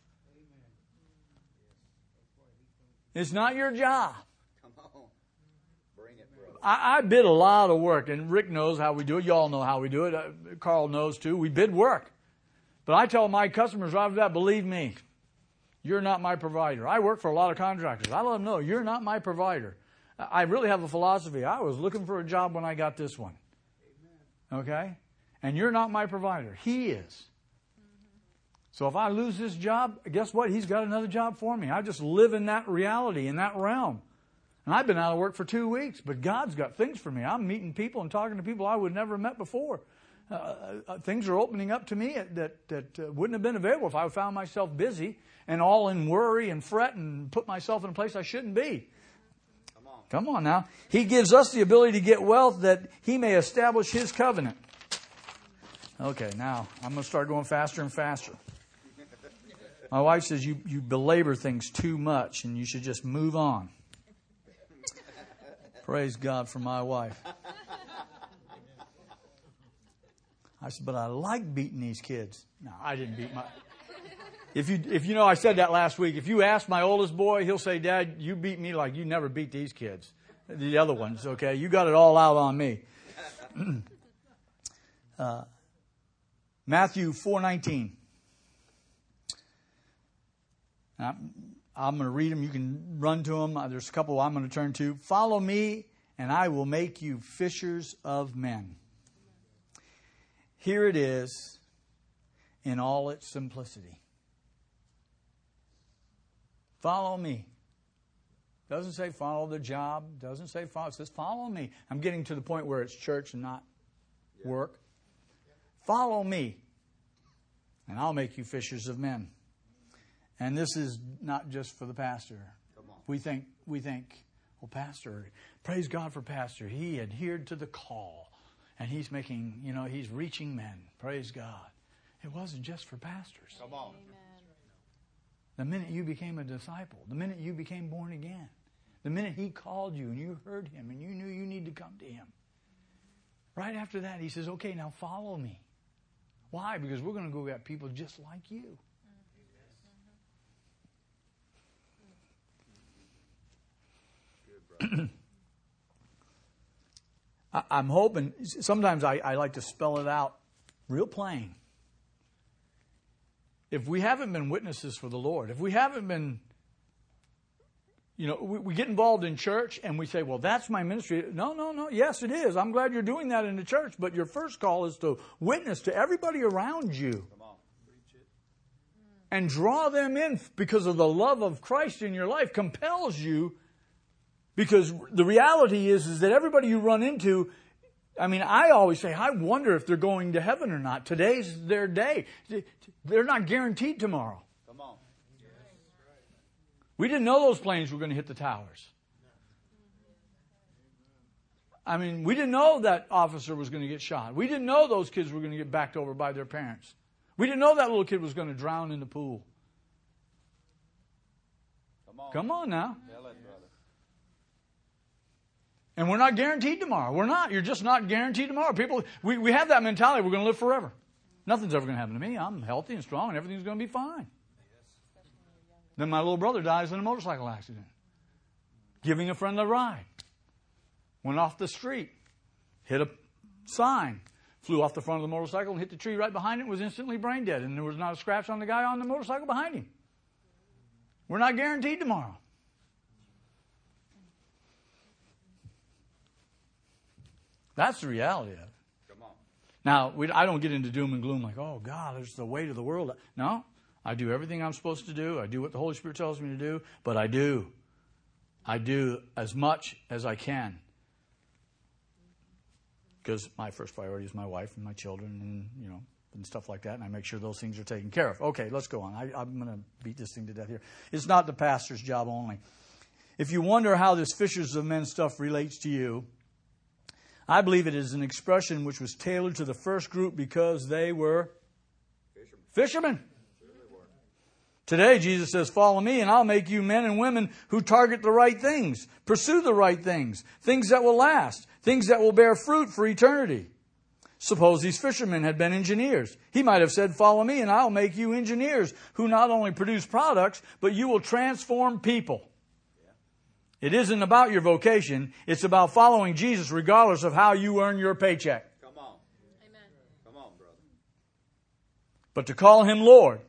It's not your job. Come on. Bring it, brother. I, I bid a lot of work, and Rick knows how we do it. You all know how we do it. Uh, Carl knows too. We bid work. But I tell my customers right off the bat, believe me, you're not my provider. I work for a lot of contractors. I let them know, you're not my provider. I really have a philosophy. I was looking for a job when I got this one. Okay? And you're not my provider. He is. So if I lose this job, guess what? He's got another job for me. I just live in that reality, in that realm. And I've been out of work for two weeks, but God's got things for me. I'm meeting people and talking to people I would never have met before. Uh, uh, things are opening up to me that, that uh, wouldn't have been available if I found myself busy and all in worry and fret and put myself in a place I shouldn't be. Come on now. He gives us the ability to get wealth that He may establish His covenant. Okay, now I'm going to start going faster and faster. My wife says you, you belabor things too much and you should just move on. Praise God for my wife. I said, but I like beating these kids. No, I didn't beat my... If you if you know, I said that last week. If you ask my oldest boy, he'll say, Dad, you beat me like you never beat these kids. The other ones, okay? You got it all out on me. uh, Matthew four nineteen. I'm, I'm going to read them. You can run to them. There's a couple I'm going to turn to. Follow me, and I will make you fishers of men. Here it is in all its simplicity. Follow me. Doesn't say follow the job. Doesn't say follow. It says follow me. I'm getting to the point where it's church and not yeah. work. Follow me, and I'll make you fishers of men. And this is not just for the pastor. Come on. We think we think, Well, Pastor, praise God for Pastor. He adhered to the call. And he's making, you know, he's reaching men. Praise God. It wasn't just for pastors. Come on. The minute you became a disciple, the minute you became born again, the minute he called you and you heard him and you knew you need to come to him, right after that he says, okay, now follow me. Why? Because we're going to go get people just like you. I'm hoping, sometimes I, I like to spell it out real plain. If we haven't been witnesses for the Lord, if we haven't been, you know, we, we get involved in church and we say, well, that's my ministry. No, no, no. Yes, it is. I'm glad you're doing that in the church. But your first call is to witness to everybody around you. Come on. And draw them in because of the love of Christ in your life compels you. Because the reality is, is that everybody you run into, I mean, I always say, I wonder if they're going to heaven or not. Today's their day. They're not guaranteed tomorrow. Come on. We didn't know those planes were going to hit the towers. I mean, we didn't know that officer was going to get shot. We didn't know those kids were going to get backed over by their parents. We didn't know that little kid was going to drown in the pool. Come on. Come on now. Tell it, brother. And we're not guaranteed tomorrow. We're not. You're just not guaranteed tomorrow. People, we, we have that mentality. We're going to live forever. Nothing's ever going to happen to me. I'm healthy and strong and everything's going to be fine. Then my little brother dies in a motorcycle accident. Giving a friend a ride. Went off the street. Hit a sign. Flew off the front of the motorcycle and hit the tree right behind it and was instantly brain dead. And there was not a scratch on the guy on the motorcycle behind him. We're not guaranteed tomorrow. That's the reality of it. Come on. Now, we, I don't get into doom and gloom like, oh, God, there's the weight of the world. No, I do everything I'm supposed to do. I do what the Holy Spirit tells me to do. But I do. I do as much as I can. Because my first priority is my wife and my children and, you know, and stuff like that. And I make sure those things are taken care of. Okay, let's go on. I, I'm going to beat this thing to death here. It's not the pastor's job only. If you wonder how this fishers of men stuff relates to you, I believe it is an expression which was tailored to the first group because they were fishermen. fishermen. Today, Jesus says, follow me and I'll make you men and women who target the right things, pursue the right things, things that will last, things that will bear fruit for eternity. Suppose these fishermen had been engineers. He might have said, follow me and I'll make you engineers who not only produce products, but you will transform people. It isn't about your vocation. It's about following Jesus regardless of how you earn your paycheck. Come on. Amen. Come on, brother. But to call him Lord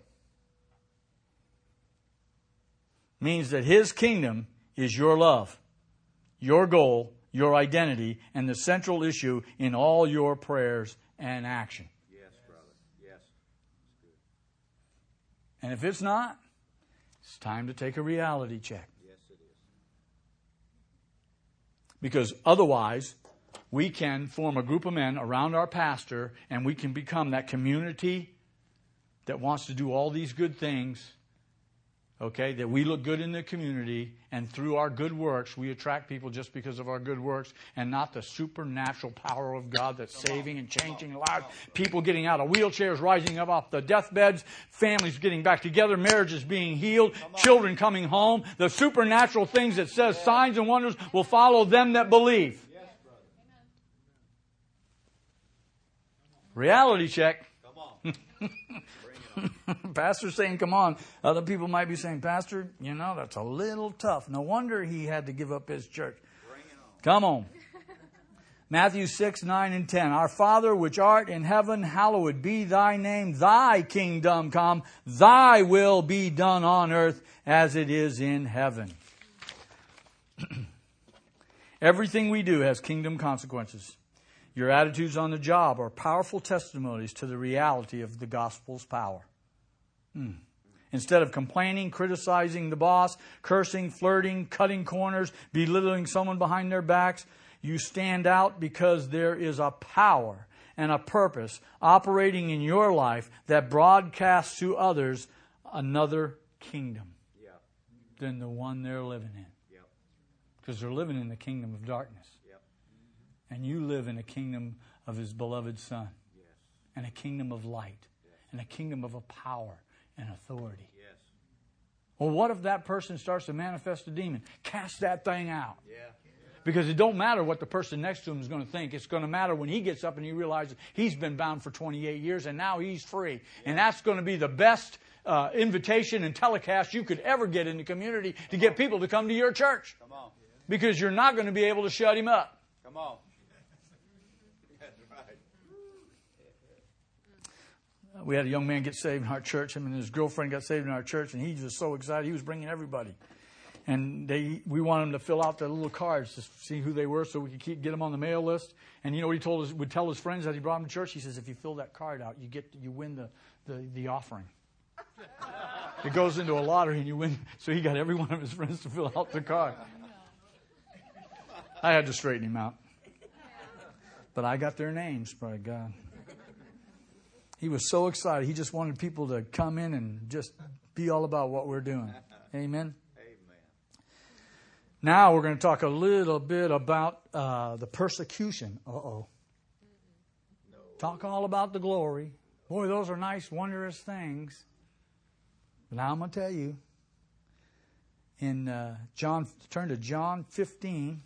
means that his kingdom is your love, your goal, your identity, and the central issue in all your prayers and action. Yes, brother. Yes. And if it's not, it's time to take a reality check. Because otherwise, we can form a group of men around our pastor and we can become that community that wants to do all these good things, okay, that we look good in the community, and through our good works, we attract people just because of our good works and not the supernatural power of God that's saving and changing lives. People getting out of wheelchairs, rising up off the deathbeds, families getting back together, marriages being healed, children coming home. The supernatural things that says signs and wonders will follow them that believe. Reality check. Come on. Pastor's saying, come on. Other people might be saying, Pastor, you know, that's a little tough. No wonder he had to give up his church. Bring it on. Come on. Matthew six, nine, and ten. Our Father which art in heaven, hallowed be thy name. Thy kingdom come. Thy will be done on earth as it is in heaven. Everything we do has kingdom consequences. Your attitudes on the job are powerful testimonies to the reality of the gospel's power. Hmm. Instead of complaining, criticizing the boss, cursing, flirting, cutting corners, belittling someone behind their backs, you stand out because there is a power and a purpose operating in your life that broadcasts to others another kingdom Yeah. than the one they're living in. Yeah. because they're living in the kingdom of darkness. Yep. And you live in a kingdom of His beloved Son. Yes. And a kingdom of light. Yes. And a kingdom of a power and authority. Yes. Well, what if that person starts to manifest a demon? Cast that thing out. Yeah. Because it don't matter what the person next to him is going to think. It's going to matter when he gets up and he realizes he's been bound for twenty-eight years and now he's free. Yeah. And that's going to be the best uh, invitation and telecast you could ever get in the community to get people to come to your church. Come on. Because you're not going to be able to shut him up. Come on. That's right. We had a young man get saved in our church. Him and his girlfriend got saved in our church, and he was so excited. He was bringing everybody. And they, we wanted him to fill out their little cards to see who they were so we could keep, get them on the mail list. And you know what he told us, would tell his friends as he brought them to church? He says, if you fill that card out, you get you win the, the, the offering. It goes into a lottery and you win. So he got every one of his friends to fill out the card. I had to straighten him out. But I got their names, by God. He was so excited. He just wanted people to come in and just be all about what we're doing. Amen. Now we're going to talk a little bit about uh, the persecution. Uh-oh. No. Talk all about the glory. Boy, those are nice, wondrous things. But now I'm going to tell you. In uh, John, turn to John fifteen.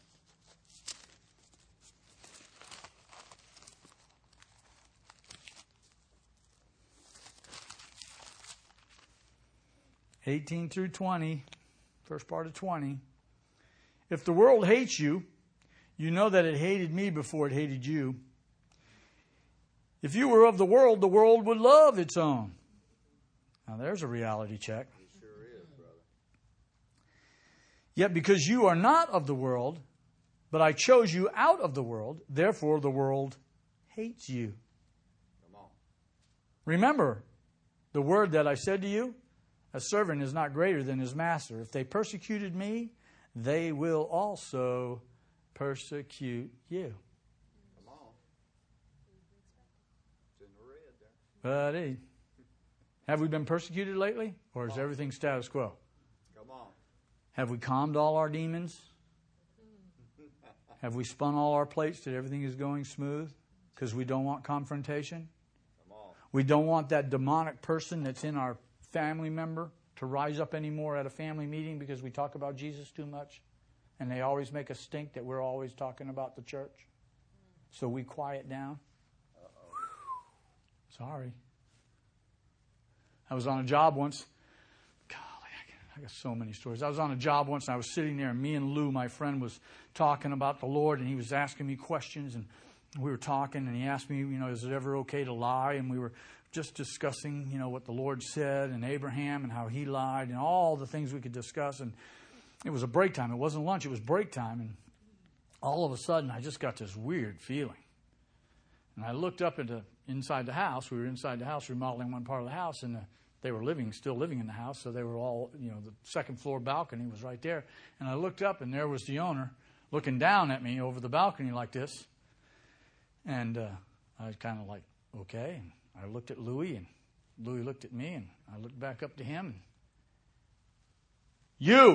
eighteen through twenty. First part of twenty. If the world hates you, you know that it hated me before it hated you. If you were of the world, the world would love its own. Now there's a reality check. It sure is, brother. Yet because you are not of the world, but I chose you out of the world, therefore the world hates you. Come on. Remember the word that I said to you? A servant is not greater than his master. If they persecuted me, they will also persecute you. Come on. It's in the red there. Buddy, have we been persecuted lately? Or is everything status quo? Come on. Have we calmed all our demons? Have we spun all our plates that everything is going smooth? Because we don't want confrontation? Come on. We don't want that demonic person that's in our family member to rise up anymore at a family meeting because we talk about Jesus too much and they always make us stink that we're always talking about the church. So we quiet down. Uh-oh. Sorry. I was on a job once. Golly, I got so many stories. I was on a job once and I was sitting there and me and Lou, my friend, was talking about the Lord and he was asking me questions and we were talking and he asked me, you know, is it ever okay to lie? And we were just discussing, you know, what the Lord said and Abraham and how he lied and all the things we could discuss. And it was a break time. It wasn't lunch. It was break time. And all of a sudden, I just got this weird feeling. And I looked up into inside the house. We were inside the house remodeling one part of the house. And the, they were living, still living in the house. So they were all, you know, the second floor balcony was right there. And I looked up and there was the owner looking down at me over the balcony like this. And uh, I was kind of like, okay. And I looked at Louis, and Louis looked at me, and I looked back up to him. And, you,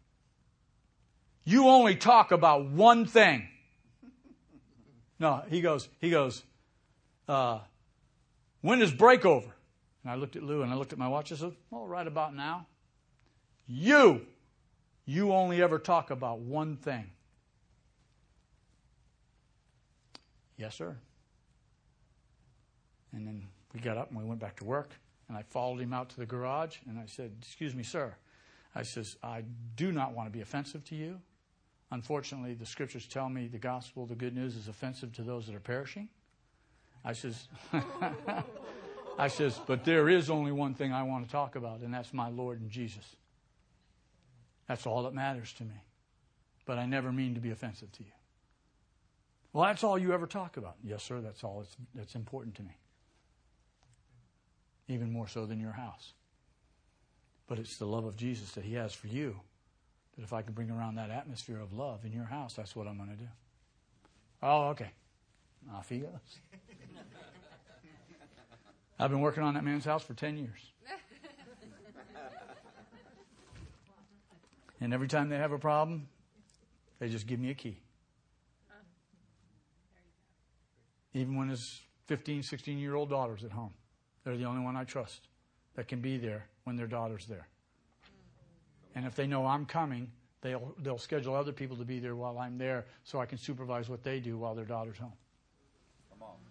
you only talk about one thing. No, he goes, he goes, uh, when is break over? And I looked at Lou, and I looked at my watch. I said, well, right about now. You, you only ever talk about one thing. Yes, sir. And then we got up and we went back to work. And I followed him out to the garage. And I said, excuse me, sir. I says, I do not want to be offensive to you. Unfortunately, the scriptures tell me the gospel, the good news, is offensive to those that are perishing. I says, I says, but there is only one thing I want to talk about, and that's my Lord and Jesus. That's all that matters to me. But I never mean to be offensive to you. Well, that's all you ever talk about. Yes, sir, that's all that's, that's important to me. Even more so than your house. But it's the love of Jesus that he has for you. That if I can bring around that atmosphere of love in your house, that's what I'm going to do. Oh, okay. Off he goes. I've been working on that man's house for ten years. And every time they have a problem, They just give me a key. Even when his fifteen, sixteen-year-old daughter's at home. They're the only one I trust that can be there when their daughter's there. And if they know I'm coming, they'll they'll schedule other people to be there while I'm there so I can supervise what they do while their daughter's home. Come on.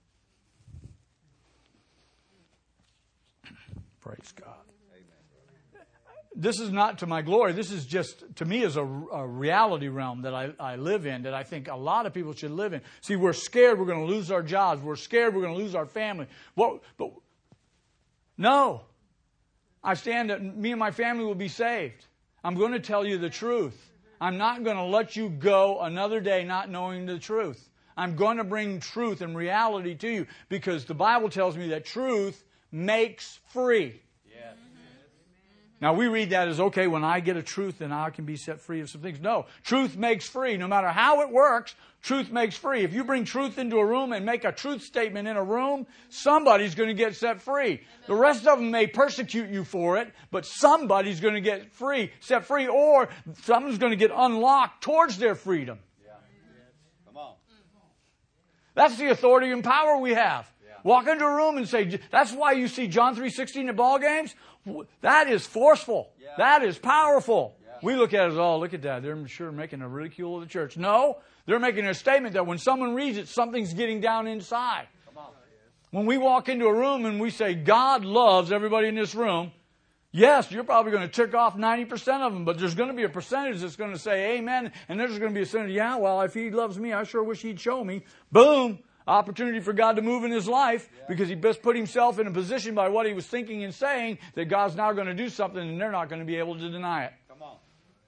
Praise God. This is not to my glory. This is just, to me, is a, a reality realm that I, I live in, that I think a lot of people should live in. See, we're scared we're going to lose our jobs. We're scared we're going to lose our family. What, but no. I stand that me and my family will be saved. I'm going to tell you the truth. I'm not going to let you go another day not knowing the truth. I'm going to bring truth and reality to you because the Bible tells me that truth makes free. Now, we read that as, okay, when I get a truth, then I can be set free of some things. No, truth makes free. No matter how it works, truth makes free. If you bring truth into a room and make a truth statement in a room, somebody's going to get set free. The rest of them may persecute you for it, but somebody's going to get free, set free, or someone's going to get unlocked towards their freedom. Yeah. Come on. That's the authority and power we have. Yeah. Walk into a room and say, that's why you see John three sixteen at ball games. That is forceful. Yeah. That is powerful. Yeah. We look at it as, oh, look at that. They're sure making a ridicule of the church. No, they're making a statement that when someone reads it, something's getting down inside. Come on. When we walk into a room and we say, God loves everybody in this room, yes, you're probably going to tick off ninety percent of them, but there's going to be a percentage that's going to say amen, and there's going to be a percentage, yeah, well, if he loves me, I sure wish he'd show me. Boom. Opportunity for God to move in his life because he best put himself in a position by what he was thinking and saying that God's now going to do something and they're not going to be able to deny it. Come on.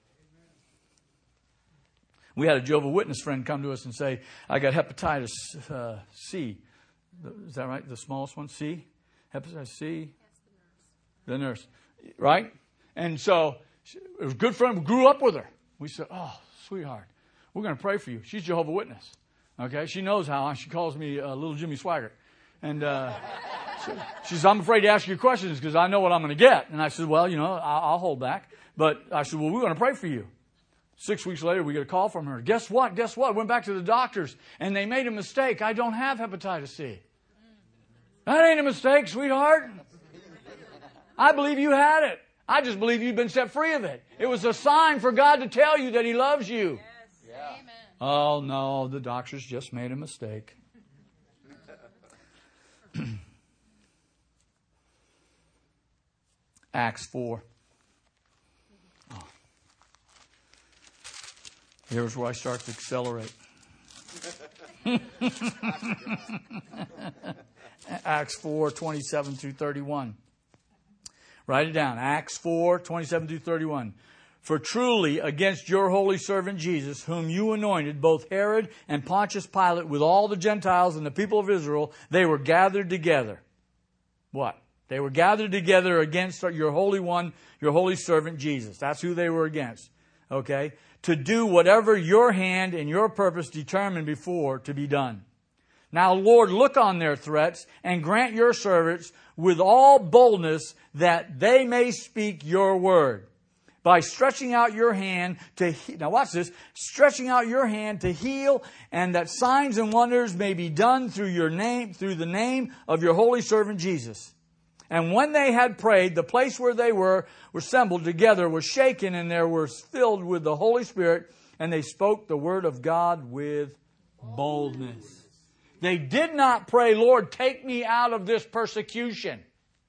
We had a Jehovah's Witness friend come to us and say, I got hepatitis uh, C. Is that right? The smallest one? C? Hepatitis C? The nurse. Right? And so it was a good friend. We grew up with her. We said, oh, sweetheart, we're going to pray for you. She's Jehovah's Witness. Okay, she knows how. She calls me uh, little Jimmy Swaggart. And uh, she, she says, I'm afraid to ask you questions because I know what I'm going to get. And I said, well, you know, I'll, I'll hold back. But I said, well, we're going to pray for you. Six weeks later, we get a call from her. Guess what? Guess what? Went back to the doctors, and they made a mistake. I don't have hepatitis C. That ain't a mistake, sweetheart. I believe you had it. I just believe you've been set free of it. It was a sign for God to tell you that He loves you. Yes. Yeah. Amen. Oh, no, the doctors just made a mistake. Acts four. Oh. Here's where I start to accelerate. Acts four, twenty-seven through thirty-one. Write it down. Acts four, twenty-seven through thirty-one. For truly, against your holy servant Jesus, whom you anointed, both Herod and Pontius Pilate, with all the Gentiles and the people of Israel, they were gathered together. What? They were gathered together against your Holy One, your holy servant Jesus. That's who they were against. Okay? To do whatever your hand and your purpose determined before to be done. Now, Lord, look on their threats and grant your servants with all boldness that they may speak your word. By stretching out your hand to he- now watch this, stretching out your hand to heal, and that signs and wonders may be done through your name, through the name of your holy servant Jesus. And when they had prayed, the place where they were, were assembled together was shaken, and they were filled with the Holy Spirit, and they spoke the word of God with boldness. They did not pray, Lord, take me out of this persecution.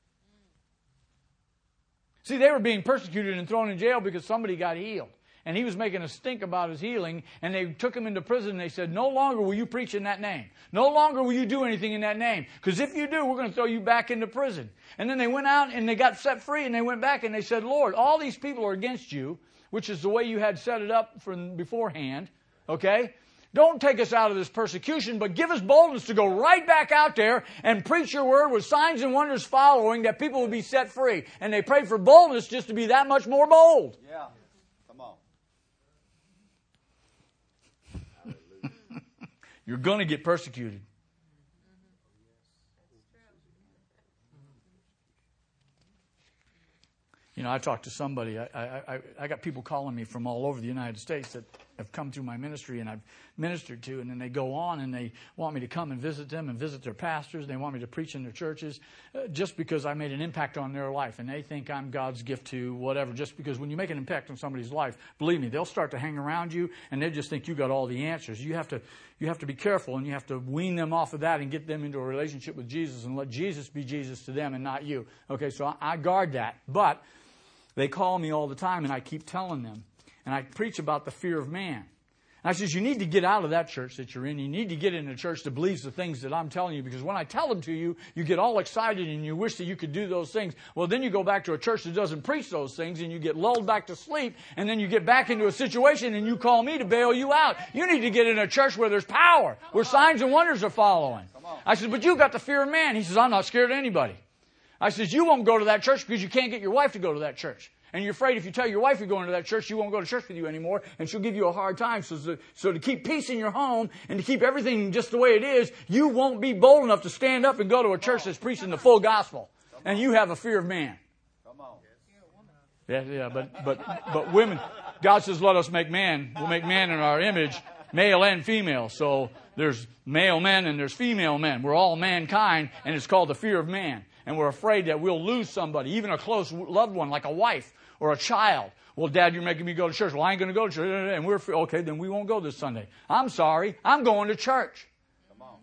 See, they were being persecuted and thrown in jail because somebody got healed. And he was making a stink about his healing. And they took him into prison and they said, no longer will you preach in that name. No longer will you do anything in that name. Because if you do, we're going to throw you back into prison. And then they went out and they got set free and they went back and they said, Lord, all these people are against you, which is the way you had set it up from beforehand. Okay? Don't take us out of this persecution, but give us boldness to go right back out there and preach your word with signs and wonders following that people will be set free. And they prayed for boldness just to be that much more bold. Yeah. Come on. You're going to get persecuted. You know, I talked to somebody. I, I, I, I got people calling me from all over the United States that have come through my ministry and I've ministered to, and then they go on and they want me to come and visit them and visit their pastors. They want me to preach in their churches uh, just because I made an impact on their life, and they think I'm God's gift to whatever. Just because when you make an impact on somebody's life, believe me, they'll start to hang around you and they just think you got all the answers. You have to you have to be careful, and you have to wean them off of that and get them into a relationship with Jesus and let Jesus be Jesus to them and not you. Okay, so I, I guard that, but they call me all the time, and I keep telling them. And I preach about the fear of man. And I says, you need to get out of that church that you're in. You need to get in a church that believes the things that I'm telling you. Because when I tell them to you, you get all excited and you wish that you could do those things. Well, then you go back to a church that doesn't preach those things, and you get lulled back to sleep. And then you get back into a situation and you call me to bail you out. You need to get in a church where there's power, where signs and wonders are following. I said, but you got the fear of man. He says, I'm not scared of anybody. I says, you won't go to that church because you can't get your wife to go to that church. And you're afraid if you tell your wife you're going to that church, she won't go to church with you anymore, and she'll give you a hard time. So, so, so to keep peace in your home and to keep everything just the way it is, you won't be bold enough to stand up and go to a church that's preaching the full gospel. And you have a fear of man. Come on. Yeah, yeah, but, but, but women, God says, let us make man. We'll make man in our image, male and female. So there's male men and there's female men. We're all mankind, and it's called the fear of man. And we're afraid that we'll lose somebody, even a close loved one like a wife or a child. Well, Dad, you're making me go to church. Well, I ain't going to go to church. And we're, okay, then we won't go this Sunday. I'm sorry. I'm going to church. Come on.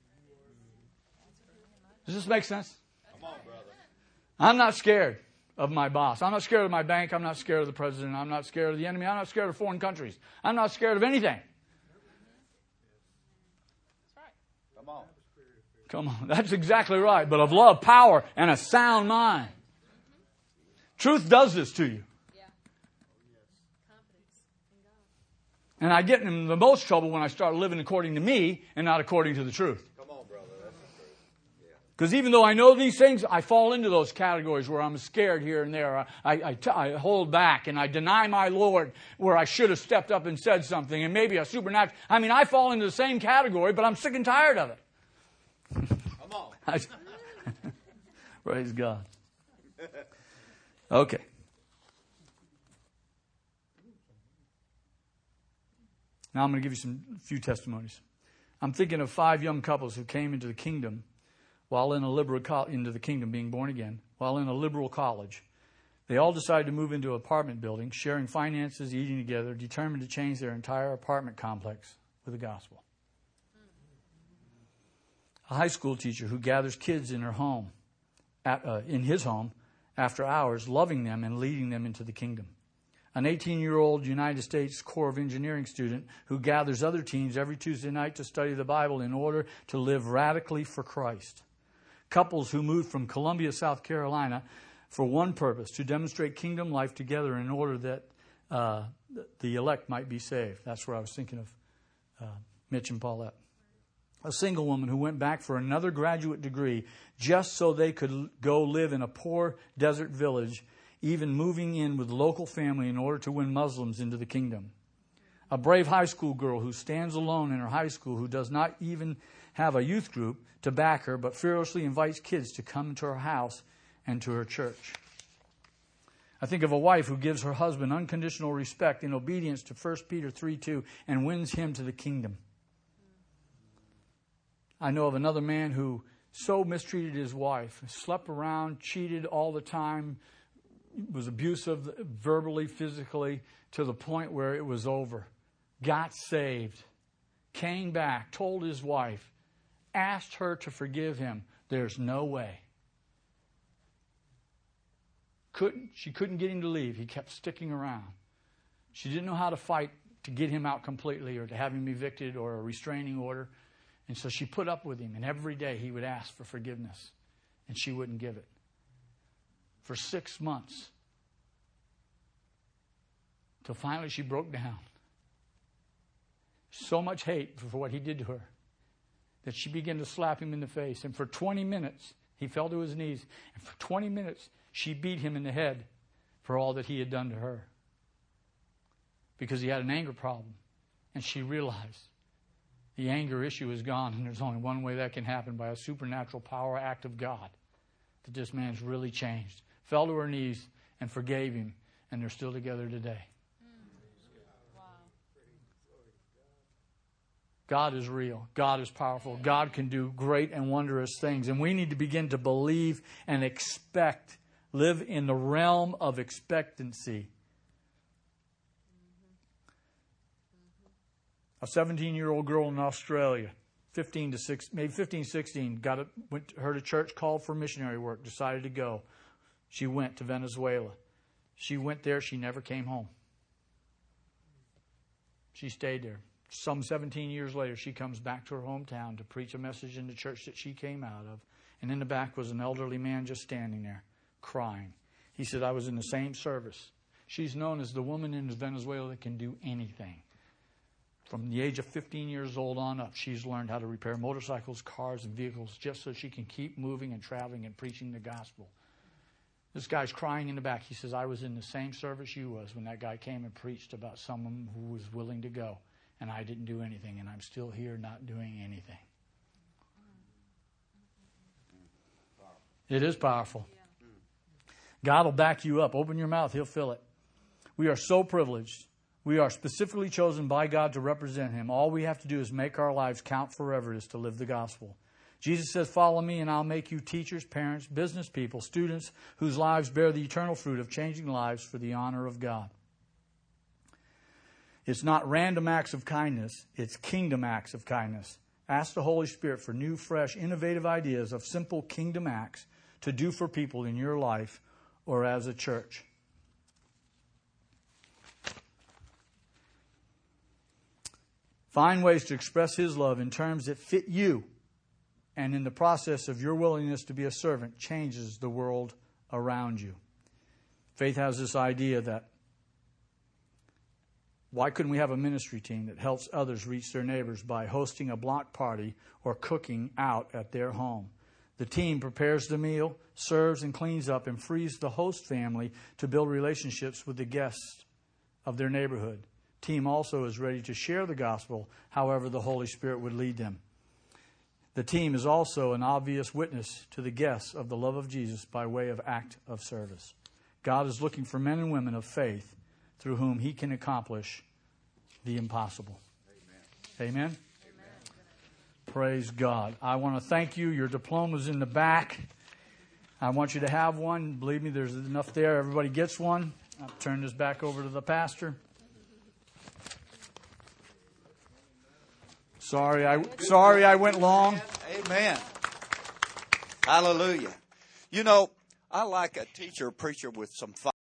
Does this make sense? Come on, brother. I'm not scared of my boss. I'm not scared of my bank. I'm not scared of the president. I'm not scared of the enemy. I'm not scared of foreign countries. I'm not scared of anything. Come on. Come on. That's exactly right. But of love, power, and a sound mind. Truth does this to you. Yeah. Confidence in God. And I get in the most trouble when I start living according to me and not according to the truth. Come on, brother. That's the truth. Yeah. Because even though I know these things, I fall into those categories where I'm scared here and there. I, I, t- I hold back and I deny my Lord where I should have stepped up and said something. And maybe a supernatural. I mean, I fall into the same category, but I'm sick and tired of it. Come on. I, praise God. Okay. Now I'm going to give you some few testimonies. I'm thinking of five young couples who came into the kingdom while in a liberal co- into the kingdom, being born again, while in a liberal college. They all decided to move into an apartment building, sharing finances, eating together, determined to change their entire apartment complex with the gospel. A high school teacher who gathers kids in her home, at, uh, in his home, after hours, loving them and leading them into the kingdom. An eighteen-year-old United States Corps of Engineering student who gathers other teens every Tuesday night to study the Bible in order to live radically for Christ. Couples who moved from Columbia, South Carolina, for one purpose, to demonstrate kingdom life together in order that uh, the elect might be saved. That's where I was thinking of uh, Mitch and Paulette. A single woman who went back for another graduate degree just so they could go live in a poor desert village, even moving in with local family in order to win Muslims into the kingdom. A brave high school girl who stands alone in her high school, who does not even have a youth group to back her, but fearlessly invites kids to come to her house and to her church. I think of a wife who gives her husband unconditional respect in obedience to First Peter three two and wins him to the kingdom. I know of another man who so mistreated his wife, slept around, cheated all the time, was abusive verbally, physically, to the point where it was over. Got saved, came back, told his wife, asked her to forgive him. There's no way. Couldn't, she couldn't get him to leave. He kept sticking around. She didn't know how to fight to get him out completely or to have him evicted or a restraining order. And so she put up with him, and every day he would ask for forgiveness, and she wouldn't give it. For six months. Till finally she broke down. So much hate for what he did to her that she began to slap him in the face. And for twenty minutes, he fell to his knees. And for twenty minutes, she beat him in the head for all that he had done to her. Because he had an anger problem. And she realized the anger issue is gone, and there's only one way that can happen, by a supernatural power act of God. That this man's really changed. Fell to her knees and forgave him, and they're still together today. Wow. God is real. God is powerful. God can do great and wondrous things. And we need to begin to believe and expect, live in the realm of expectancy. A seventeen-year-old girl in Australia, fifteen to six, maybe fifteen, sixteen, got a, went, heard a church called for missionary work, decided to go. She went to Venezuela. She went there. She never came home. She stayed there. Some seventeen years later, she comes back to her hometown to preach a message in the church that she came out of. And in the back was an elderly man just standing there, crying. He said, I was in the same service. She's known as the woman in Venezuela that can do anything. From the age of fifteen years old on up, she's learned how to repair motorcycles, cars, and vehicles just so she can keep moving and traveling and preaching the gospel. This guy's crying in the back. He says, I was in the same service you was when that guy came and preached about someone who was willing to go. And I didn't do anything, and I'm still here not doing anything. It is powerful. God will back you up. Open your mouth. He'll fill it. We are so privileged. We are specifically chosen by God to represent Him. All we have to do is make our lives count forever, is to live the gospel. Jesus says, follow me and I'll make you teachers, parents, business people, students whose lives bear the eternal fruit of changing lives for the honor of God. It's not random acts of kindness. It's kingdom acts of kindness. Ask the Holy Spirit for new, fresh, innovative ideas of simple kingdom acts to do for people in your life or as a church. Find ways to express His love in terms that fit you. And in the process of your willingness to be a servant, changes the world around you. Faith has this idea that why couldn't we have a ministry team that helps others reach their neighbors by hosting a block party or cooking out at their home? The team prepares the meal, serves and cleans up, and frees the host family to build relationships with the guests of their neighborhood. Team also is ready to share the gospel however the Holy Spirit would lead them. The team is also an obvious witness to the guests of the love of Jesus by way of act of service. God is looking for men and women of faith through whom He can accomplish the impossible. Amen. Amen? Amen. Praise God. I want to thank you. Your diploma's in the back. I want you to have one. Believe me, there's enough there. Everybody gets one. I'll turn this back over to the pastor. Sorry, I sorry I went long. Amen. Hallelujah. You know, I like a teacher, preacher with some fire.